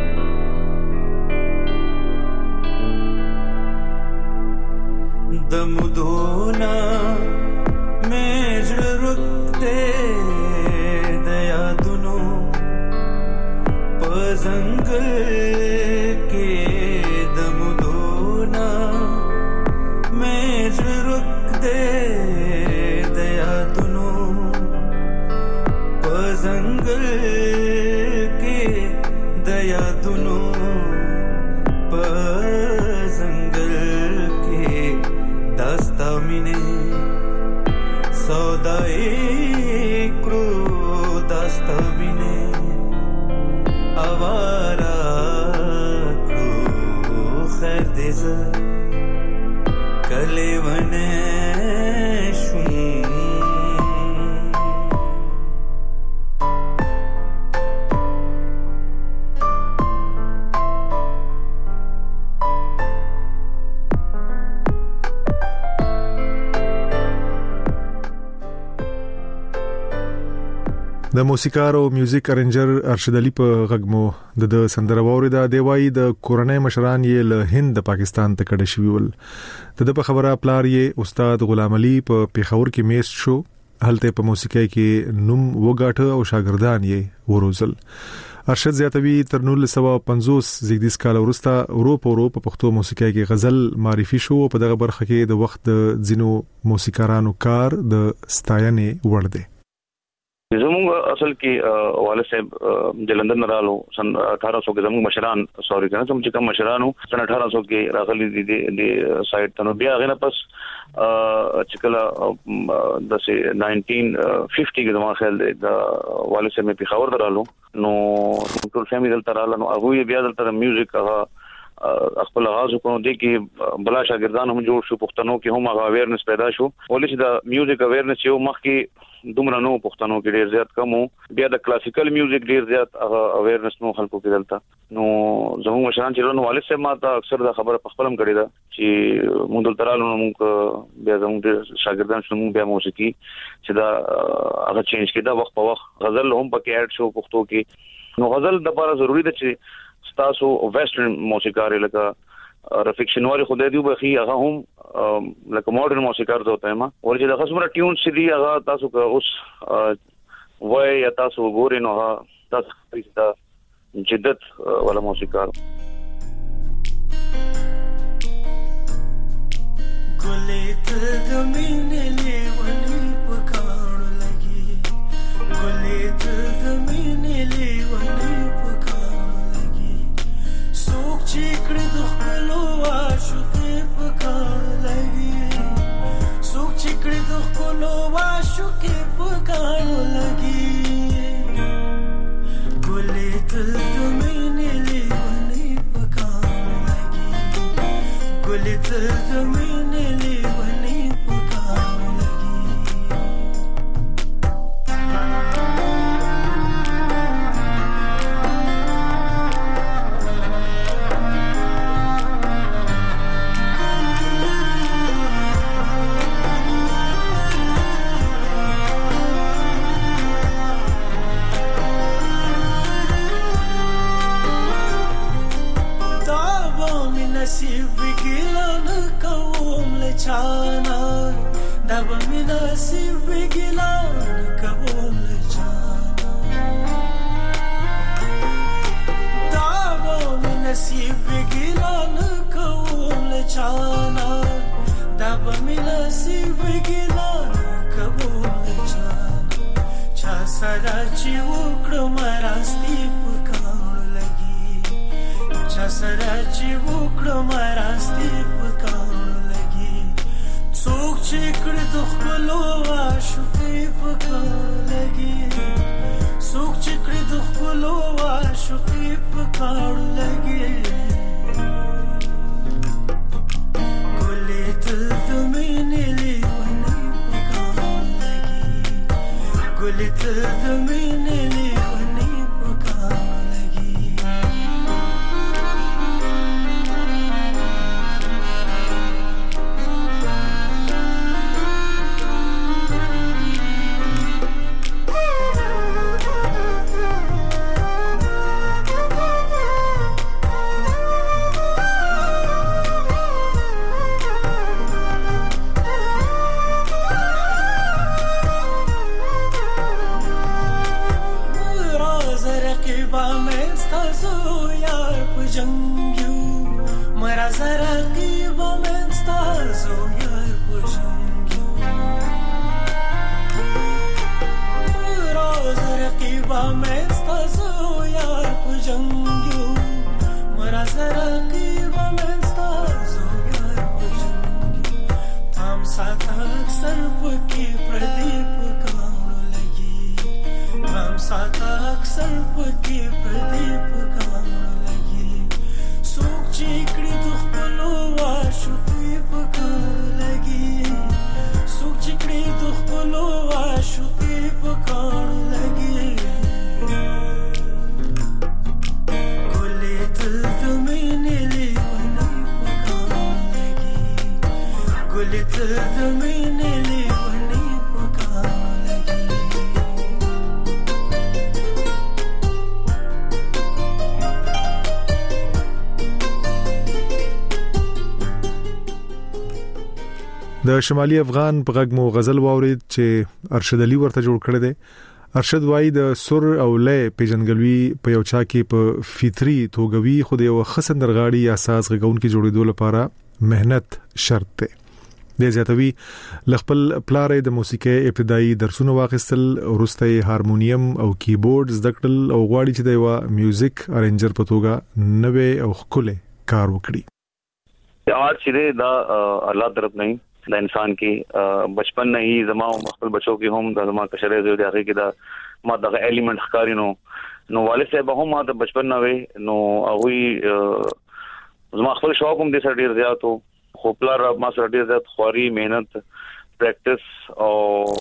د دل کې د یادونو په ځنګل کې داستا مینه سودای کړو داستا مینه اوارا کړو خیر دې ز کله ونه د موسیقار او میوزیک ارنجر ارشد علي په غږمو د سندره ووري د دیوای د کورنۍ مشران یې له هند د پاکستان ته کډه شوی ول د په خبره پلار یې استاد غلام علي په پیښور کې میست شو هلته په موسیقۍ کې نوم وګاټه او شاګردان یې وروزل ارشد زیاتوي تر نولس سوه پنځوس زیږدیز کال وروسته اروپ اورو په پښتو موسیقۍ کې غزل معرفي شو په دغه برخه کې د وخت د ځینو موسیقارانو کار د ستاینې وړ دی زموږ اصل کې والد صاحب د لندن رالو سن اٹھارہ سو کې زموږ مشران سوري کنه چې کوم مشرانو سن اٹھارہ سو کې راغلي دي د سایت ته نو بیا غنه پس چې کله د نائنټین ففټي کې زموږ خیال دی د والد صاحب په خبر درالو نو ټول فیملی دلته رالو نو هغه بیا دلته میوزیک هغه خپل आवाज کو دي کې بلا شاګردان هم جوړ شو پښتنو کې هم هغه اویرنس پیدا شو ولې دا میوزیک اویرنس یو مخ کې دومره نو پښتنو کې ډیر زیات کم بیا د کلاسیکل میوزیک ډیر زیات هغه اویرنس نو خلکو کې دلته نو زموږ مشران چې نو والد صاحب ما ته اکثر دا خبره په خپلم کړی دا چې موږ دلته رالو نو موږ بیا زموږ شاګردان شنو بیا موسیقي چې دا هغه چینج کړه وخت په وخت غزل هم پکې اډ شو پښتو کې نو غزل د لپاره ضروری ده چې تاسو ویسټرن موسیقار لکه رفیق شنواری خدای دی بخي هغه هم لکه ماډرن موسیقار ته ما ورته د خصمره ټیون سي هغه تاسو که اوس وای یا تاسو ګورئ نو هغه تاسو د جدت ولا موسیقار ګلې ته د مینې لیونی پکاړو لګي ګلې ته د مینې لیونی چیکړې د خپلو عاشقې په کار لګي څوک چیکړې د خپلو عاشقې په کار لګي ګلې ته د مینې لیونی په کار لګي ګلې ته د مینې لیونی په کار لګي نصیب بګلان کوم لچانا دا به می نصیب بګلان کوم لچانا دا به می نصیب بګلان کوم لچانا دا به می نصیب بګلان کوم لچانا چا سره چې وکړم راستی پکاړو لګي چا سره چې وکړم راستی پکاړو لګي څوک چې کړه د خپلو عاشقې پکاړو لګي څوک چې کړه د خپلو عاشقې پکاړو لګي ګلې ته د مینې لیونی پکاړو لګي ګلې ته د مینې لیونی پکاړو لګي زو یار په جنگیو مرا سره کې ومنستا زو یار په جنگیو تام سات اکثر پکې پردی پکاو لګي تام سات اکثر پکې پردی پکاو لګي سوک چې کړي د خپل واشوقي پکاو لګي سوک چې کړي د خپل واشوقي پکاو لګي د شمالي افغان په غږ مو غزل واورید چې ارشد علي ورته جوړ کړی دی. ارشد وای د سر او لې پیژنګلوي په یو چا کې په فطري توګوي خو د یو خسندرغاړي یا ساز غږون کې جوړېدو لپاره مهنت شرط دی. د زیاتوي لخپل پلارې د موسیقي ابتدایي درسونه واخیستل ورسته هارمونیم او کیبورډ زده کړل او غواړي چې د یو میوزیک ارنجر په توګه نوې او خپل کار وکړي. آرٹ چې دا الله طرف نه د انسان کې بچپن نه هی زما خپل بچو کې هم د زما کشره زو د هغه کې دا ما د ایلیمنٹ ښکاری نو نو والد صاحب هم ما د بچپن نه وي نو هغه زما خپل شوق هم د سر ډیر زیات خو پلار ما سره ډیر زیات خوري مهنت پریکټس او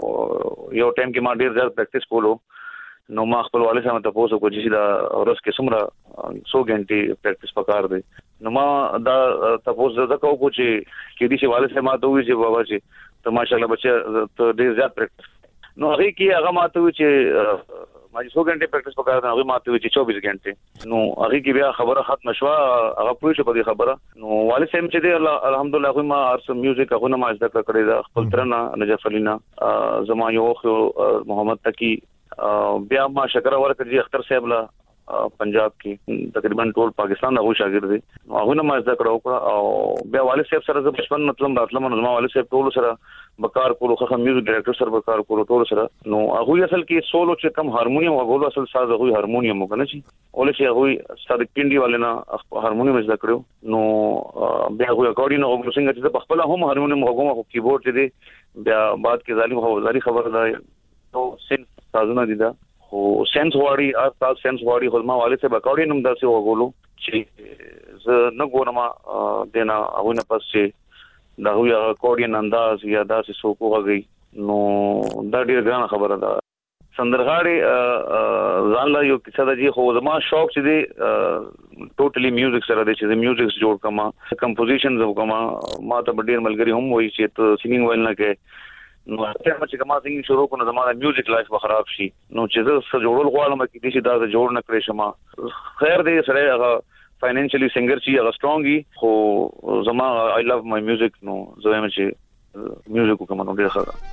یو ټایم کې ما ډیر زیات پریکټس کولو نو ما خپل والد صاحب ته پوسو کو چې دا ورس کې څومره سو غنټي پریکټس پکار دی نو ما دا تاسو زده کوو چې کې دي چې والد صاحب ما ته وی چې بابا چې ته ماشاءالله بچا ته ډیر زیات پریکټس نو هغه کې هغه ما ته وی چې ما چې سو غنټه پریکټس پکار دی هغه ما ته وی چې چوبیس غنټه نو هغه کې بیا خبره ختم شوه هغه پوه شو په دې خبره نو والد صاحب چې دی الحمدلله هغه ما ارس میوزیک هغه ما زده کړی دا خپل ترنه نجف علینا زما یو محمد تقی بیا ما شکر ورکړي اختر صاحب لا پنجاب کې تقریبا ټول پاکستان هغه شاګرد دي هغه نه ما زده کړو او بیا والد صاحب سره د بچپن مطلب راتلم نو زما والد صاحب ټول سره بکار کولو خو میوزیک ډایرکټر سره بکار کولو ټول سره نو هغه اصل کې سولو چې کم هارمونیم هغه اصل ساز هغه هارمونیم وکنه شي اول چې هغه ستاره پینډي والنا هارمونیم زده کړو نو بیا هغه اکورډین هغه څنګه چې په خپل هم هارمونیم هغه کیبورډ چې دی بیا بعد کې ظالم هو زاري خبر ده نو سین سازونه دي دا خو سنس واړی اصل سنس واړی خو ما والد صاحب اکورډین هم داسې وغولو چې زه نه ګورم دینا هغه نه پس چې دا هو اکورډین انداز یا داسې سو کوغي نو دا ډیر ګران خبره ده سندرغاړي ځان لا یو کیسه ده چې خو زما شوق چې دی ټوټلی میوزیک سره دی چې میوزیک جوړ کما کمپوزیشنز وکما ما ته ډیر ملګری هم وایي چې ته سینګ ویل نه کې نو هغه چې کما څنګه شروع کړو زموږه میوزیک لایف به خراب شي نو چې زه سره جوړول غواړم کې دې چې دا جوړ نه کړی شم خیر دې سره هغه فاینانشلی سنگر چې هغه سترونګي خو زما آی لوف مای میوزیک نو زه هم چې میوزیک کوم نو ډیر ښه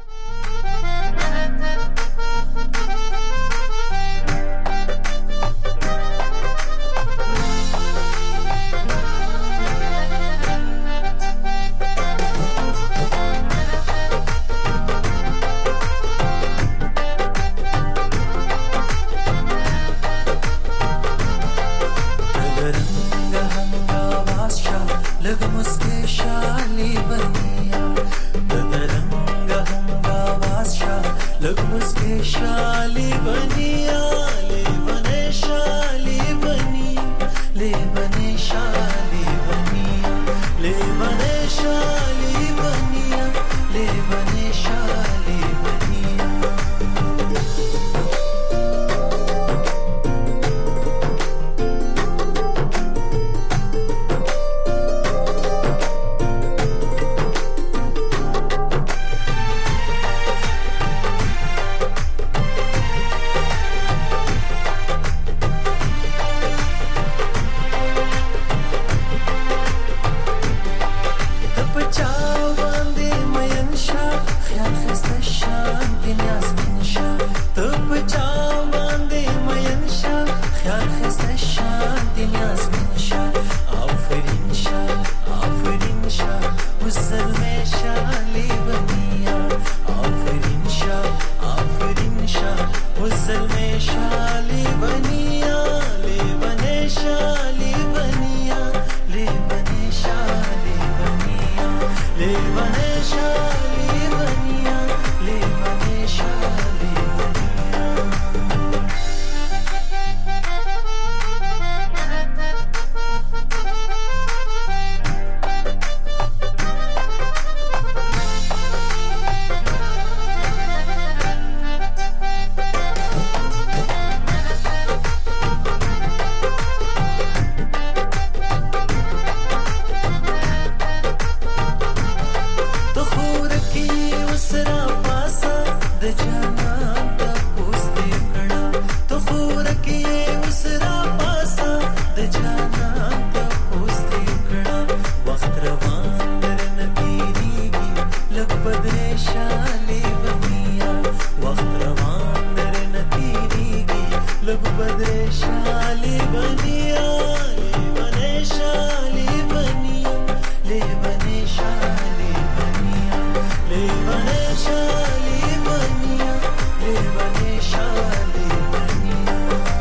د جانان تپوس دې کړه تو خور کې اوس را پاسا د جانان تپوس دې کړه وخت روان درنه تیریږي لږ بدرې شالې ونیا وخت روان درنه تیریږي لږ بدرې شالې ونیا لیونې شالې ونیا لیونې شالې ونیا لیونې شالې ونیا لیونې شالې ونیا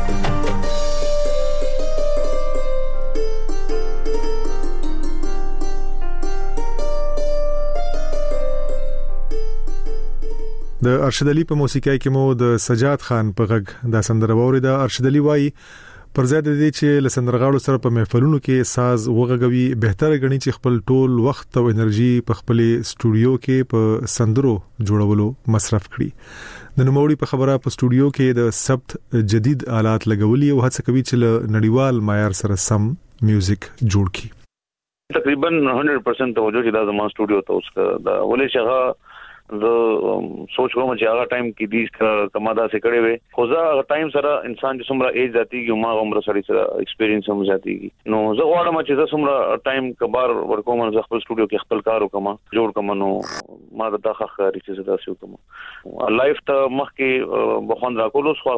د ارشد علي په موسیقۍ کې مو د سجاد خان په غږ د سندره ووري د ارشد علي وایي پر ځای د دې چې لسندرغاړو سره په محفلونو کې ساز وغږوي بهتره غني چې خپل ټول وخت او انرژي په خپل سټوډیو کې په سندرو جوړولو مصرف کړي د نوموړي په خبره په سټوډیو کې د ثبت جدید آلات لګولي او هڅه کوي چې له نړیوال معیار سره سم میوزیک جوړ کړي تقریبا one hundred percent توجه چې دا زموږ سټوډیو ته اوس دا ولې شغه زه سوچ کوم چې هغه ټایم کې دې کمادا سره کړي وي خو زه هغه ټایم سره انسان چې څومره ایج ذاتيږي ما عمر سره سره ایکسپیرینس هم ذاتيږي نو زه غواړم چې زه څومره ټایم کبار ورکوم زه خپل سټوډیو کې خپل کار وکم جوړ کوم نو ما دا ښه ښکاري چې زه تاسو کوم لایف ته مخ کې بخوند راکولو خو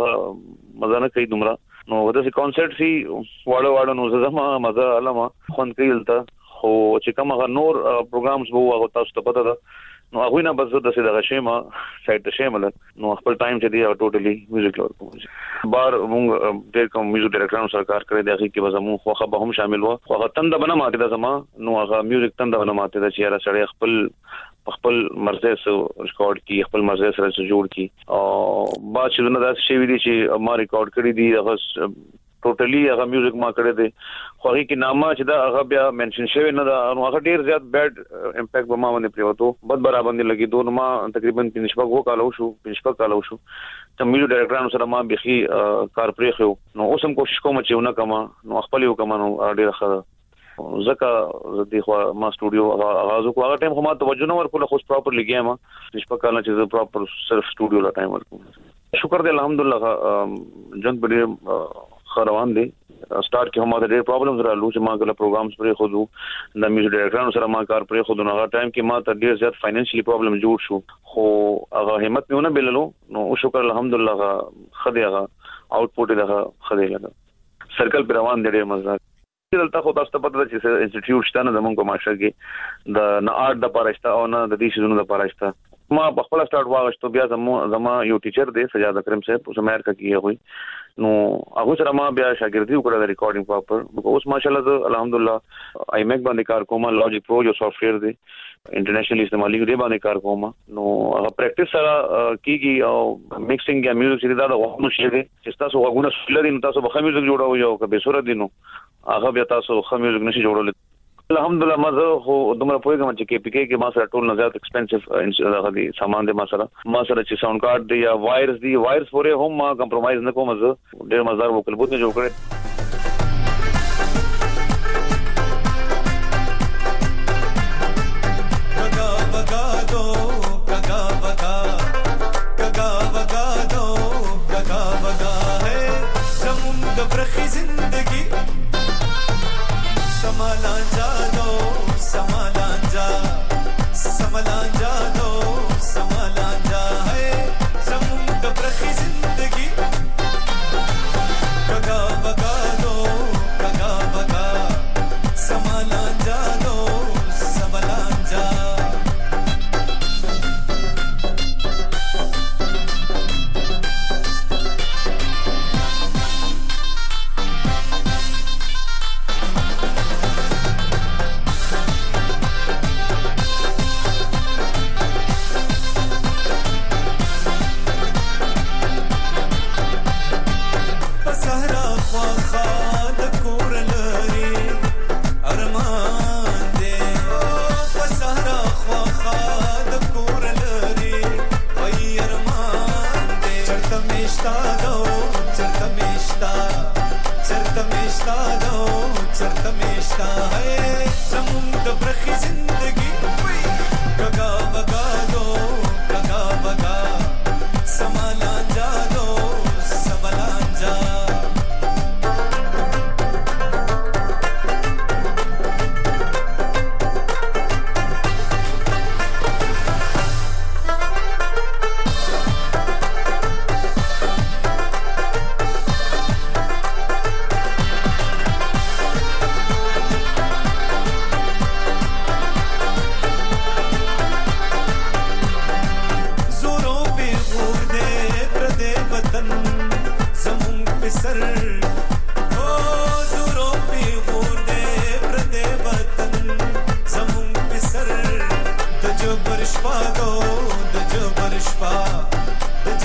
مزه نه کوي دومره نو دا چې کانسرت سي واړه واړه نو زه ما مزه علما خوند کوي دلته خو چې کوم هغه نور پروګرامز وو هغه تاسو ته پته ده نو هغه نه بس د څه د شیما سایت ته شیمل نو خپل ټایم چې دی ټوټلی میوزیک لور کوم بار موږ ډېر کوم میوزیک ډایرکټرانو سره کار کړی دی هغه کې به زمو خو به هم شامل وو خو هغه تند بنه ماته د زما نو هغه میوزیک تند بنه ماته د چیرې سره خپل خپل مرزه سره ریکارډ کی خپل مرزه سره جوړ کی او با چې نه دا شی وی دي چې ما ریکارډ کړی دی هغه ټوټلی هغه میوزیک ما کړی دی خو هغه کې نامه چې دا هغه بیا منشن شوی نه دا نو هغه ډیر زیات بیډ امپیکټ به ما باندې پریوتو بد برابر باندې لګي دوه ما تقریبا پنځه وو کالو شو پنځه کالو شو ته میوزیک ډایرکټرانو سره ما بخي کار پرې خو نو اوس هم کوشش کوم چې ونه کما نو خپل یو کما نو ډیر ښه زکه زه خو ما سټوډیو غازو کو هغه ټایم خو ما توجه نه ورکول خو پراپر لګیا ما پنځه کال چې زه پراپر صرف سټوډیو لا ټایم ورکوم شکر دې الحمدلله جن بډې خروان دي سٹارټ کې هم د پرابلمز رالو چې ما غل پروګرامز پرې خو د میوزیک ډایرکټرانو سره ما کار پرې خو د هغه ټایم کې ما ته ډیر زیات فاینانشلی پرابلم جوړ شو خو هغه همت نه ونه بللو نو شکر الحمدلله خدای هغه آوټپوټ دغه خدای لګا سرکل پر روان دي ډیر مزه دلته خو تاسو ته پته ده چې انسټیټیوټ شته نه زمونږ په ماشا کې د نه آرټ د پاراشته او نه د دې شنو د پاراشته ما په خپل سٹارټ واغشتو بیا زمو زما یو ټیچر دی سجاد اکرم صاحب اوس امریکا کې وي نو هغه سره ما بیا شاګردي وکړه د ریکارډینګ پراپر اوس ماشاالله الحمدلله آی میک باندې کار کوم لاجیک پرو جو سافټ ویر دی انټرنیشنلی استعمالي دی باندې کار کوم نو هغه پریکټیس سره کیږي او میکسینګ یا میوزیک چې دا د وخت شي دی چې تاسو وګونه سولر دي تاسو به میوزیک جوړاوي او کبه صورت دي نو هغه بیا تاسو خو میوزیک نشي جوړول الحمدلله مزه خو دومره پوهیږم چې کې پی کې کې ما سره ټول نه زیات ایکسپنسیو هغه دي سامان دي ما سره ما سره چې ساوند کارت دی یا وایرز دی وایرز پورې هم ما کمپرمایز نه کوم زه ډېر مزدار وکړ بوت نه جوړ کړی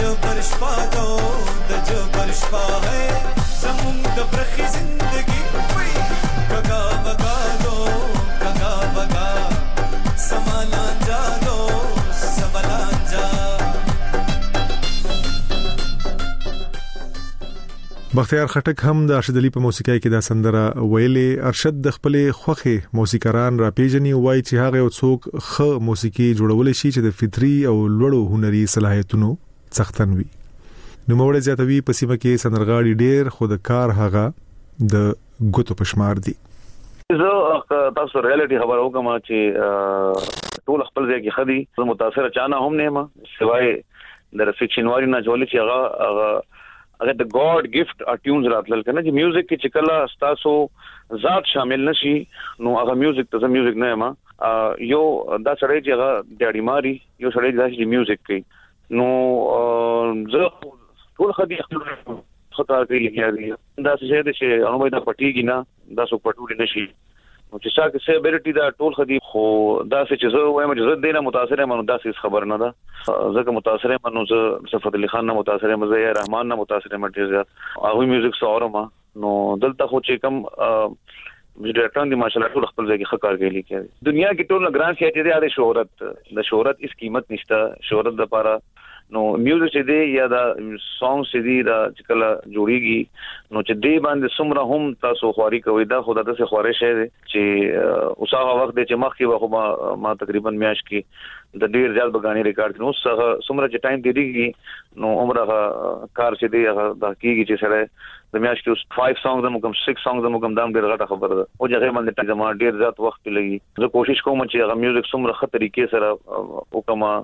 جبر شپا دو د جبر شپا ہے زمون د برخي زندگی وای کگا بگا دو کگا بگا سمانا جا دو سبلا جا. بختیار خټک هم د ارشد علي په موسیقۍ کې دا سندره ویلې. ارشد د خپل خوخي موسیقاران را پیژني وای چې هغه یو څوک خ موسیقي جوړول شي چې د فطري او لوړو هنري صلاحیتونو څښتن وي. نو موږ زیاتوي په سیمه کې سندرغاړي ډېر خود کار هغه د ګوتو پشمار دي. زه تاسو ریالټي خبر وکم چې ټول خپل ځای کې خدي زه متاثر چانه هم نه ما سوای د فکشن واري نه جوړل چې هغه هغه اگر د ګاډ گیفت اټیونز راتلل کنه چې میوزیک کې چې کله تاسو ذات شامل نشي نو هغه میوزیک ته میوزیک نه ما یو دا سړی چې هغه ډاډی ماري یو سړی چې میوزیک کوي نو زه ټول خدي خطا کوي یاري دا څه دې چې هغه دا پټیږي نه دا څو پټول نشي نو چې څنګه سه ابيليټي دا ټول خدي خو دا څه چې زه وایم چې زه دینه متاثر یم نو دا څه خبر نه ده زه متاثر یم نو زه صفت علي خان نه متاثر یم زه رحمان نه متاثر یم ډیر زیات هغه میوزیک سورما نو دلته خو چې کم ډیرټان دي ماشاءالله ټول خپل ځای کې خکار کوي لیکي دنیا کې ټول ګران شي چې د شهرت د شهرت اس قیمت نشته شهرت د لپاره نو میوزیک چې دی یا دا سانګ چې دی دا چې کله جوړیږي نو چې دی باندې سمره هم تاسو خواري کوي دا خدای ته څه خواري شه چې اوسه وخت دی چې مخکې وخت ما ما تقریبا میاش کې د ډیر ځل بغانی ریکارډ نو سمره چې ټایم دیږي نو عمره کار چې دی هغه د حقیقي چې سره د میاش کې پنځه سانګز هم کوم شش سانګز هم کوم دام ډیر غټه خبره ده او هغه باندې ټایم ما ډیر زیات وخت لګي زه کوشش کوم چې هغه میوزیک سمره خطر طریقې سره وکما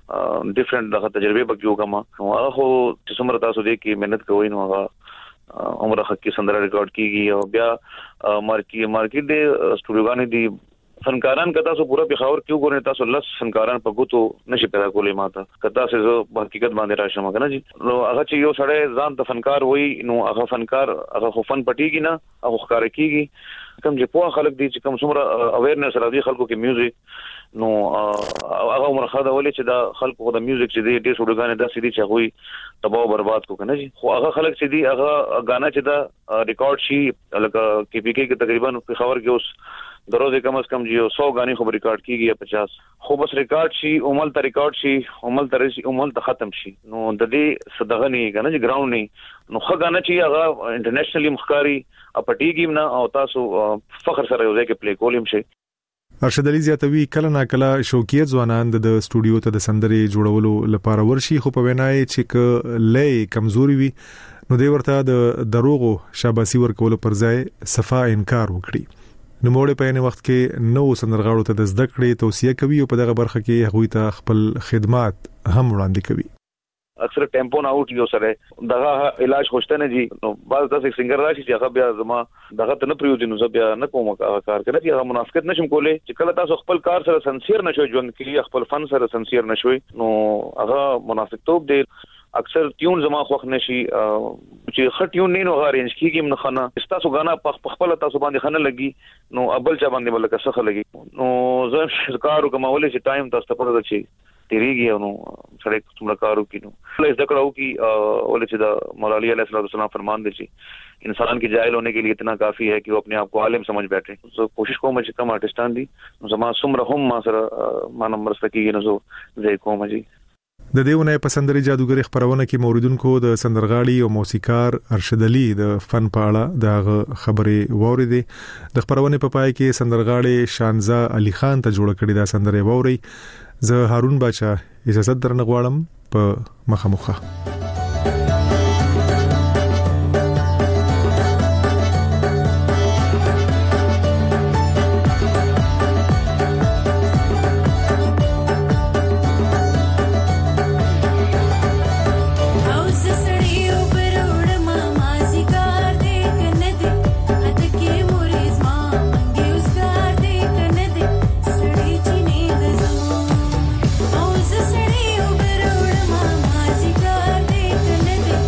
ډیفرنٹ دغه تجربه پکې وکما نو هغه خو چې څومره تاسو دې کې مهنت کوئ نو هغه عمره حق کې سندره ریکارډ کیږي او بیا مارکی مارکیټ دې سټوډیوګانې دي فنکاران کدا سو پورا پیښور کیو ګورنه تاسو لس فنکاران په ګوتو نشي پیدا کولې ماته کدا سه زه حقیقت باندې راشم کنه جی نو هغه چې یو سړی ځان ته فنکار وای نو هغه فنکار هغه خو فن پټیږي نه هغه ښکار کیږي کوم چې په خلک دي چې کوم څومره اویرنس راځي خلکو کې میوزیک نو هغه عمر خاطر ولې چې دا خلکو د میوزیک چې دی ډېر سړوګانې د سړي چې هوی تباہ برباد کو کنه جی خو هغه خلک چې دی هغه غانا چې دا ریکارډ شي لکه کې پی کې کې تقریبا په خبر کې اوس دروازه کم از کم جیو سو غاني خو ریکارډ کیږي یا پچاس خو بس ریکارډ شي عمل ته ریکارډ شي عمل ته شي عمل ته ختم شي نو د دې صدغه نه کنه چې ګراوند نه نو خو غانا چې هغه انټرنیشنلی مخکاری اپټیګم نه او تاسو فخر سره یو ځای کې پلی کولم شي. ارشد علي زیاتوي کله نا کله شوکیه ځوانان د سټوډیو ته د سندري جوړولو لپاره ورشي خو په وینای چې ک لې کمزوري وي نو دوی ورته د دروغو شاباسي ورکول پر ځای صفا انکار وکړي. نو موږ په یوه وخت کې نو سندرغاړو ته د زده کړې توصیه کوي او په دغه برخه کې هغوی ته خپل خدمات هم وړاندې کوي. اکثر ټیمپو نه اوټ یو سره دغه علاج خوشته نه جی نو بعض داسې سنگر راشي چې هغه بیا زما دغه ته نه پریوځي نو بیا نه کوم کار کوي چې هغه منافقت نشم کولای چې کله تاسو خپل کار سره سنسیر نشوي ژوند کې خپل فن سره سنسیر نشوي نو هغه منافقتوب دی. اکثر ټیون زما خوښ نشي چې خټیون نه نو غارینج کیږي من خنه تاسو غانا په خپل تاسو باندې خنه لګي نو ابل چا باندې ولکه څه لګي نو زه کارو کومول چې ټایم تاسو په دغه چې تیریږي نو سره څومره کارو کینو پلیز دکړو کی ولې چې دا مولا علی علیہ السلام فرمان دي چې انسان کی جاہل ہونے کے لیے اتنا کافی ہے کہ وہ اپنے آپ کو عالم سمجھ بیٹھے تو کوشش کوم چې کم آرټستان دي نو زما څومره هم ما سره ما نمبر سکیږي نو زه زه کوم جی د دیونه په سندري جادوګری خبرونه کې موریدونکو د سندرغاړي او موسیقار ارشد علي د فن په اړه د خبرې ووریدې د خبرونه په پای کې سندرغاړي شانزا علي خان ته جوړ کړی دا سندره ووري زه هارون باچا اجازه درنه غواړم په مخامخه. Thank you.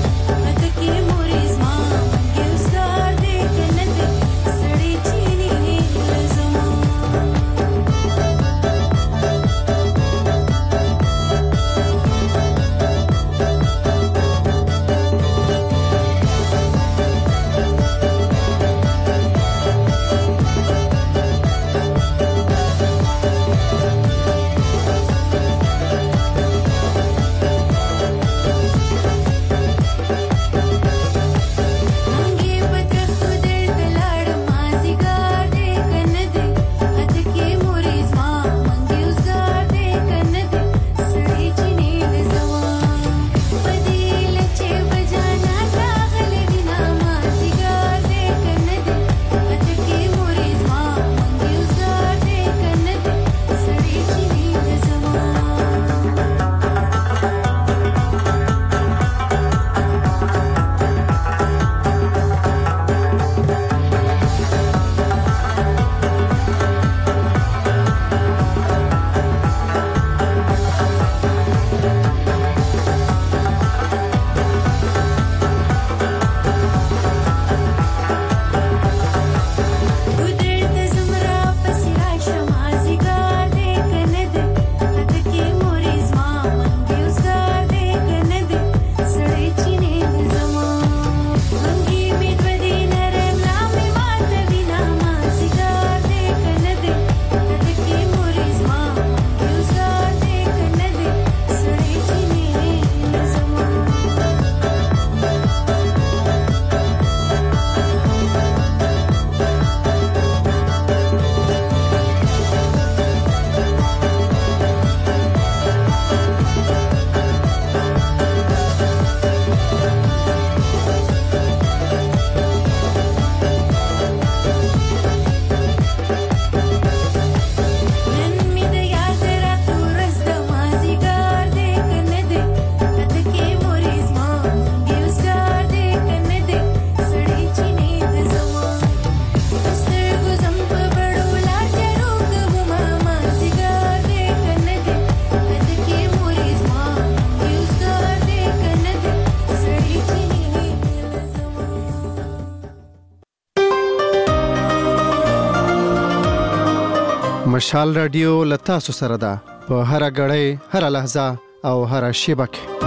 مشال رادیو لتا سره ده په هر غړې هر لحظه او هر شیبه کې